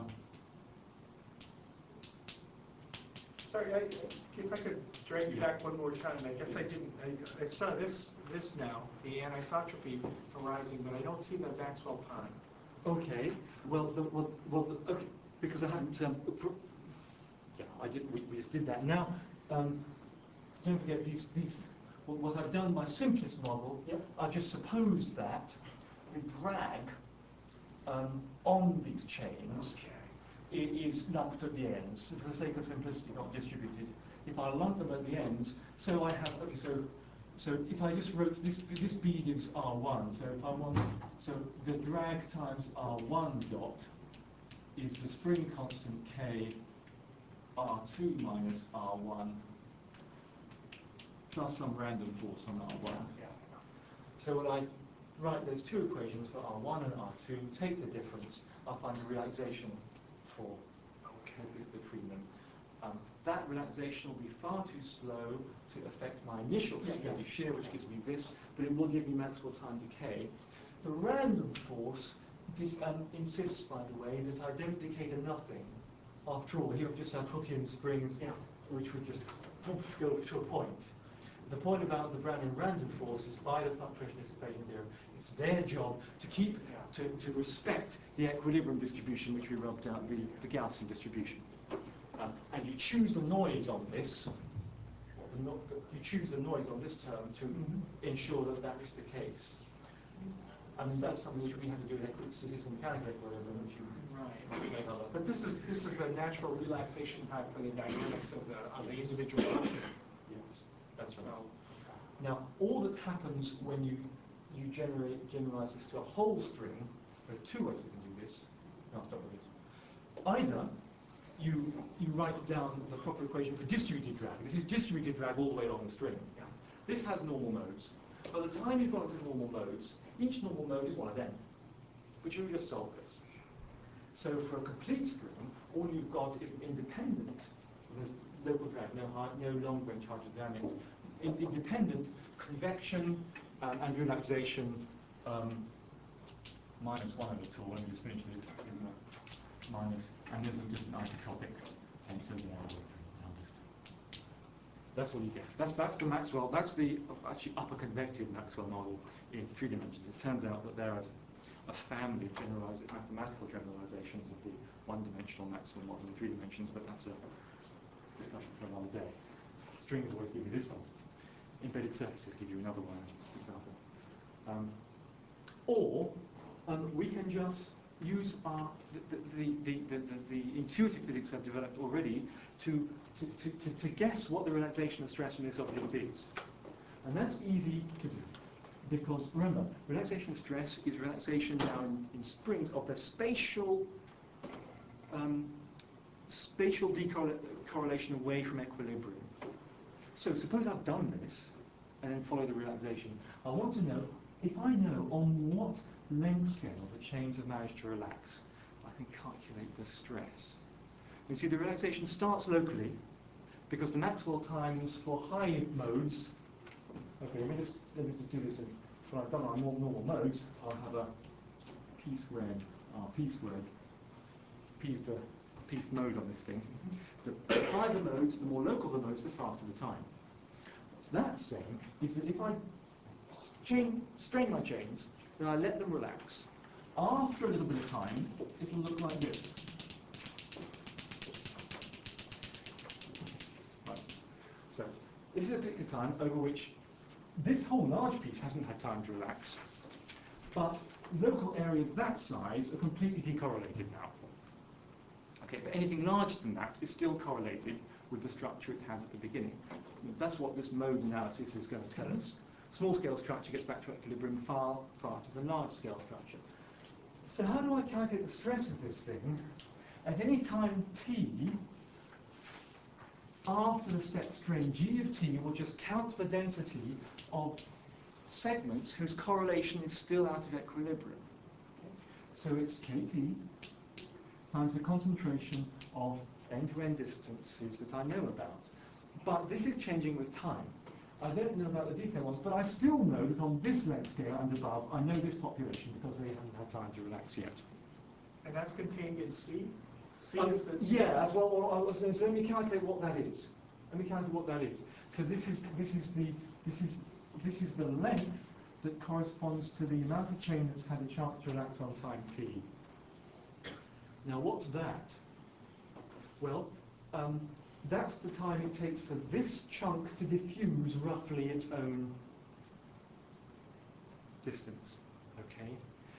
Sorry, if I could drag you back one more time. I guess I didn't. I saw this now, the anisotropy arising, but I don't see the Maxwell time. Okay. Well, okay, because I haven't. Yeah, I did. We just did that. Now, don't forget these. What I've done in my simplest model, I've just supposed that the drag on these chains is lumped at the ends, for the sake of simplicity, not distributed. If I lump them at the ends, so I have, okay, so if I just wrote this bead is R1, so if I want, so the drag times R1 dot is the spring constant K R2 minus R1 plus some random force on R1. So when I write those two equations for R1 and R2, take the difference, I'll find a relaxation for between them. That relaxation will be far too slow to affect my initial steady shear, which gives me this, but it will give me Maxwell time decay. The random force insists, by the way, that I don't decay to nothing. After all, here I've just have Hookean springs, which would just poof, go to a point. The point about the Brownian random force is by the fluctuation dissipation theorem, it's their job to keep, to respect the equilibrium distribution, which we rubbed out, the Gaussian distribution. And you choose the noise on this, you choose the noise on this term to ensure that that is the case. I mean, that's something which we have to do in statistical mechanical equilibrium, which you Right. But this is the natural relaxation time for the dynamics of the individual function. Yes, that's right. Now, all that happens when you you generalize this to a whole string. There are two ways we can do this. I'll start with this. Either you write down the proper equation for distributed drag. This is distributed drag all the way along the string. Yeah. This has normal modes. By the time you've got to normal modes, each normal mode is one of them, which you just solve this. So for a complete string, all you've got is an independent, there's local drag, no long-range hydrodynamics, independent convection and relaxation minus 1 over 2. Let me just finish this. Sigma minus, and there's just an isotropic tensor there. That's all you get. That's the Maxwell. That's the actually upper convective Maxwell model in 3 dimensions. It turns out that there is a family of mathematical generalizations of the one-dimensional Maxwell model in 3 dimensions, but that's a discussion for another day. Strings always give you this one. Embedded surfaces give you another one, for example. Or we can just use the intuitive physics I've developed already to guess what the relaxation of stress from this object is. And that's easy to do. Because remember, relaxation of stress is relaxation now in springs of the spatial decorrelation away from equilibrium. So suppose I've done this and then follow the relaxation. I want to know if I know on what length scale the chains have managed to relax, I can calculate the stress. You see, the relaxation starts locally because the Maxwell times for high modes. Okay, let me just do this. When I've done our more normal modes, I'll have a p squared p squared. P is the pth mode on this thing. The higher the modes, the more local the modes, the faster the time. What that's saying is that if I strain my chains, then I let them relax. After a little bit of time, it'll look like this. Right. So this is a particular time over which this whole large piece hasn't had time to relax, but local areas that size are completely decorrelated now. Okay, but anything larger than that is still correlated with the structure it had at the beginning. That's what this mode analysis is going to tell us. Small-scale structure gets back to equilibrium far faster than large-scale structure. So how do I calculate the stress of this thing? At any time t, after the step strain, g of t will just count the density of segments whose correlation is still out of equilibrium. Okay? So it's kt times the concentration of end-to-end distances that I know about. But this is changing with time. I don't know about the detailed ones, but I still know that on this length scale and above, I know this population because they haven't had time to relax yet. And that's contained in C? C is the... Yeah, as well. So let me calculate what that is. Let me calculate what that is. So this is the length that corresponds to the amount of chain that's had a chance to relax on time t. Now, what's that? Well, that's the time it takes for this chunk to diffuse roughly its own distance. Okay,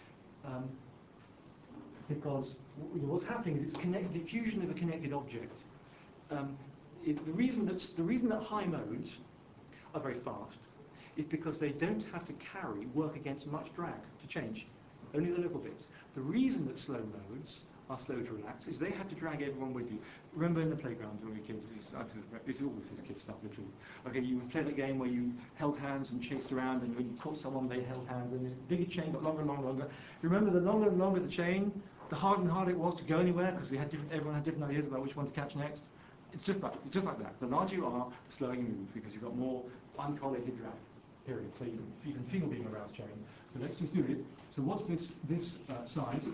because what's happening is it's diffusion of a connected object. The reason that high modes are very fast is because they don't have to work against much drag to change, only the local bits. The reason that slow modes are slow to relax is they have to drag everyone with you. Remember in the playground when we were kids, this is kid stuff literally. Okay, you would play the game where you held hands and chased around, and when you caught someone they held hands, and the bigger chain got longer and longer and longer. You remember the longer and longer the chain, the harder and harder it was to go anywhere because everyone had different ideas about which one to catch next. It's just like that. The larger you are, the slower you move because you've got more uncorrelated drag. Period. So you can feel being around chain. So let's just do it. So what's this size?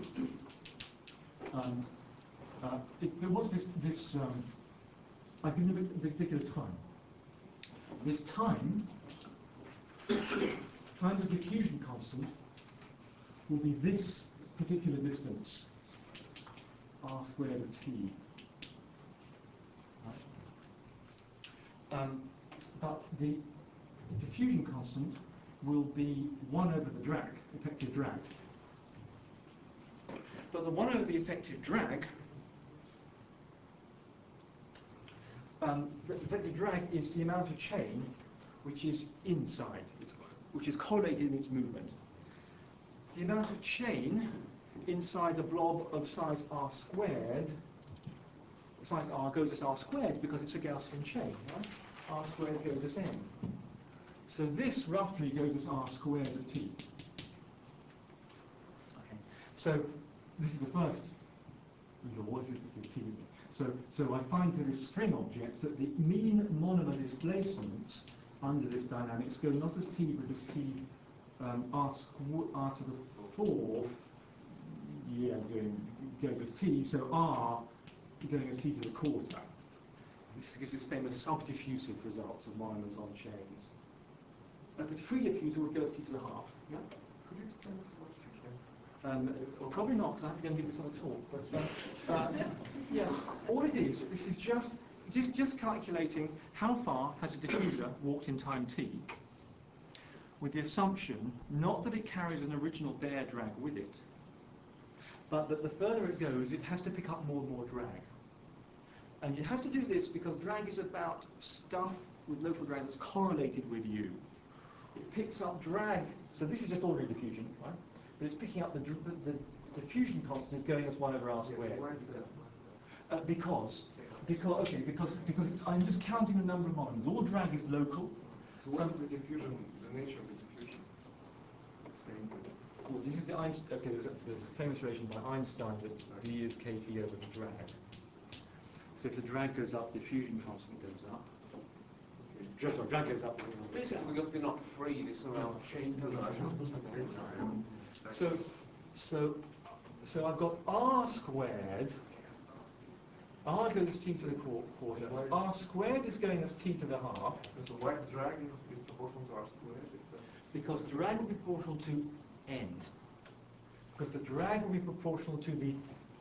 What's this? I've given a particular time. This time times the diffusion constant will be this particular distance, r squared of t. Right? But the diffusion constant will be 1 over the drag, effective drag. But the 1 over the effective drag, the effective drag is the amount of chain which is inside. which is correlated in its movement. The amount of chain inside a blob of size r squared, size r goes as r squared because it's a Gaussian chain, right? R squared goes as n. So this roughly goes as r squared of t. Okay. So this is the first law, this is the t, isn't it? So I find for this string object that the mean monomer displacements under this dynamics go not as t but as t r to the fourth, yeah, goes as t, so r going as t to the quarter. This gives this famous subdiffusive results of monomers on chains. But free diffuser would go as t to the half. Yeah? Could you explain this once again? Well, probably not, because I have to go and give this on a talk. But, yeah, all it is, this is just calculating how far has a diffuser walked in time t, with the assumption not that it carries an original bare drag with it, but that the further it goes, it has to pick up more and more drag. And it has to do this because drag is about stuff with local drag that's correlated with u. It picks up drag, so this is just ordinary diffusion, right? But it's picking up the diffusion constant is going as 1 over r squared. Yes, because I'm just counting the number of monomers. All drag is local. So what's the diffusion, the nature of the diffusion? Same. Well, this is the Einstein. Okay, there's a famous relation by Einstein that d is kt over the drag. So if the drag goes up, the diffusion constant goes up. Just so drag goes up. Basically, because they're not free, they surround chains. So I've got r squared. R goes t to the quarter. R squared is going as t to the half. So why drag is proportional to r squared? Because drag will be proportional to n. Because the drag will be proportional to the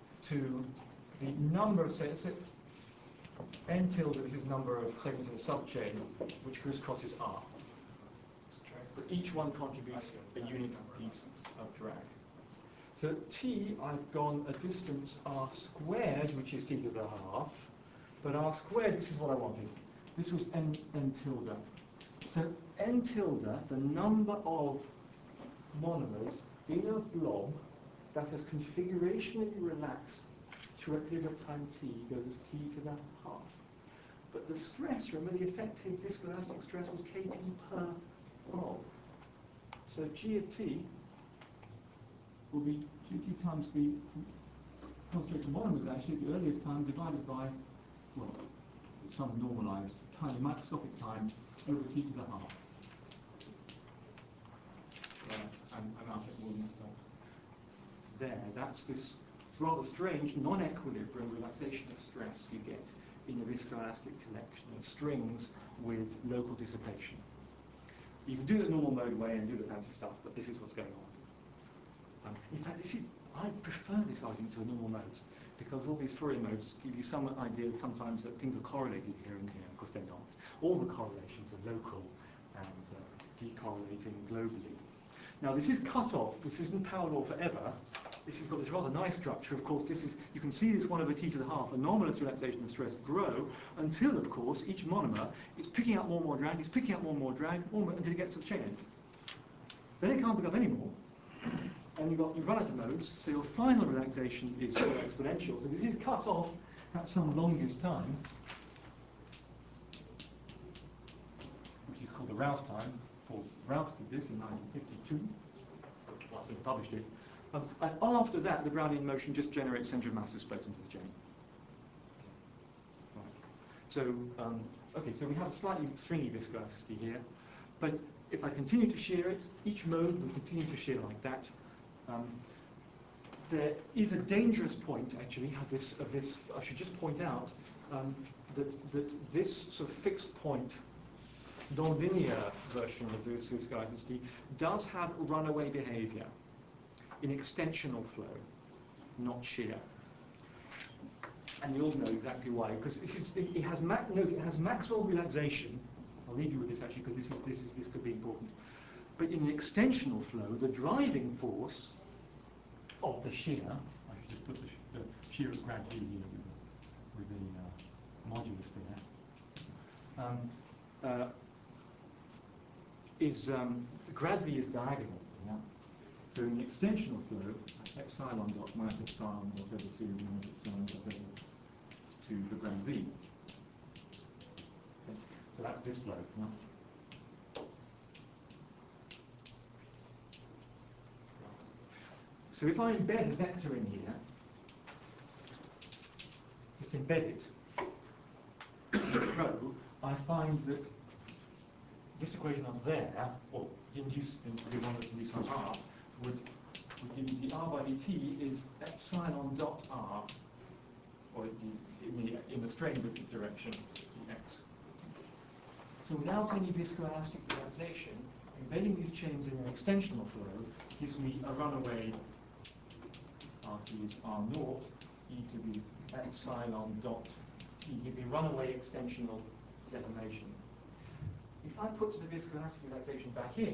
number of n tilde. This is number of segments in the subchain, which crisscrosses r. Because each one contributes a unit piece of drag. So at t, I've gone a distance r squared, which is t to the half. But r squared, this is what I wanted. This was n tilde. So n tilde, the number of monomers in a blob that has configurationally relaxed to a period of time t goes as t to the half. But the stress, remember the effective viscoelastic stress was kt per blob. So g of t will be gt times the concentration of monomers actually at the earliest time divided by, well, some normalized tiny microscopic time over t to the half. And I'll get more than this stuff. There, that's this rather strange non-equilibrium relaxation of stress you get in a viscoelastic collection of strings with local dissipation. You can do it the normal mode way and do the fancy stuff, but this is what's going on. In fact, I prefer this argument to the normal modes, because all these Fourier modes give you some idea sometimes that things are correlated here and here. Of course, they're not. All the correlations are local and decorrelating globally. Now, this is cut off. This isn't power law forever. This has got this rather nice structure. Of course, this is, you can see this 1 over t to the half, anomalous relaxation of stress grow until, of course, each monomer is picking up more and more drag, it's picking up more and more drag, until it gets to the chain ends. Then it can't pick up any more. And you run out of modes, so your final relaxation is exponential. So this is cut off at some longest time, which is called the Rouse time. Rouse did this in 1952. Well, so he published it. And after that, the Brownian motion just generates center of mass displacement of the chain. Right. So, okay, so we have a slightly stringy viscoelasticity here. But if I continue to shear it, each mode will continue to shear like that. There is a dangerous point, actually, of this. I should just point out that this sort of fixed point, nonlinear version of this viscoelasticity does have runaway behavior in extensional flow, not shear. And you all know exactly why, because it has Maxwell relaxation. I'll leave you with this actually, because this could be important. But in an extensional flow, the driving force of the shear, I should just put the shear at grad v here with the modulus there. is grad V is diagonal. Yeah? So in the extensional flow, epsilon dot minus epsilon dot over 2 minus epsilon dot over 2 for grad V. Okay. So that's this flow. Yeah? So if I embed a vector in here, just embed it in the flow, I find that this equation up there, or the one that's induced on R, would give me the R by dt is epsilon dot R, or in the strain direction, the x. So without any viscoelastic relaxation, embedding these chains in an extensional flow gives me a runaway RT is R naught e to the epsilon dot t, give me runaway extensional deformation. If I put the viscoelastic relaxation back in,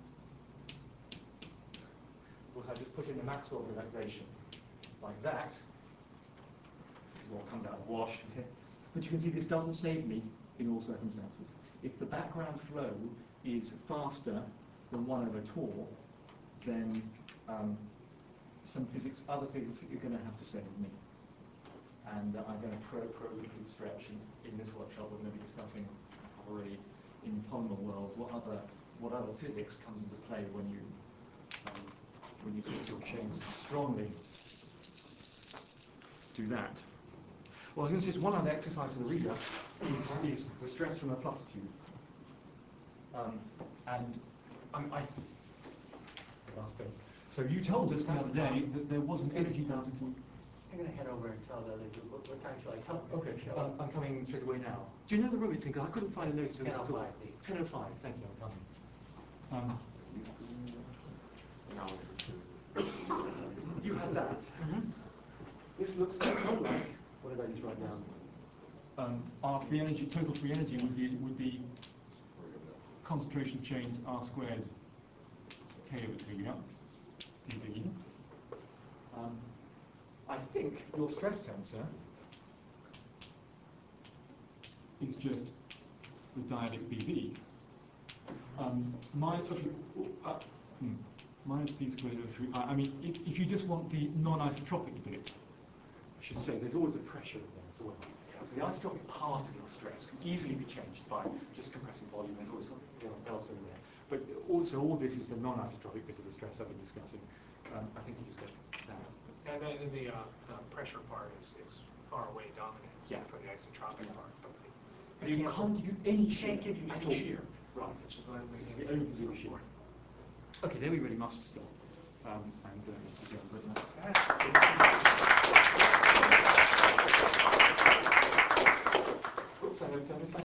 of course I just put in the Maxwell relaxation like that. This is what comes out of wash. Okay? But you can see this doesn't save me in all circumstances. If the background flow is faster than 1 over tau, then other physics are going to have to save me. And I'm going to probe complete stretch. In this workshop, we're going to be discussing already in the polymer world what other physics comes into play when you take your chains strongly do that. Well, I was going to say just one other exercise for the reader is the stress from a flux tube. Last thing. So you told us the other day that there was an energy density. I'm going to head over and tell the other group what time shall I tell them? Okay, I'm coming straight away now. Do you know the room it's in? Because I couldn't find a notice of this at all. 10:05. 10:05, thank you, I'm coming. You had that. This looks like, what did I just write down? R free energy, total free energy would be concentration chains R squared K over 2, yeah? dV. I think your stress tensor is just the dyadic BV. Minus P squared over 3. I mean, if you just want the non-isotropic bit, I should say there's always a pressure in there as well. So the isotropic part of your stress can easily be changed by just compressing volume. There's always something else in there. But also, all this is the non-isotropic bit of the stress I've been discussing. I think you just get that. And then the pressure part is far away dominant for the isotropic part. But you can't give you any shear. Can't give you any shear. Right. Which is why It's the only thing we shear. Okay, then we really must stop. Oops, I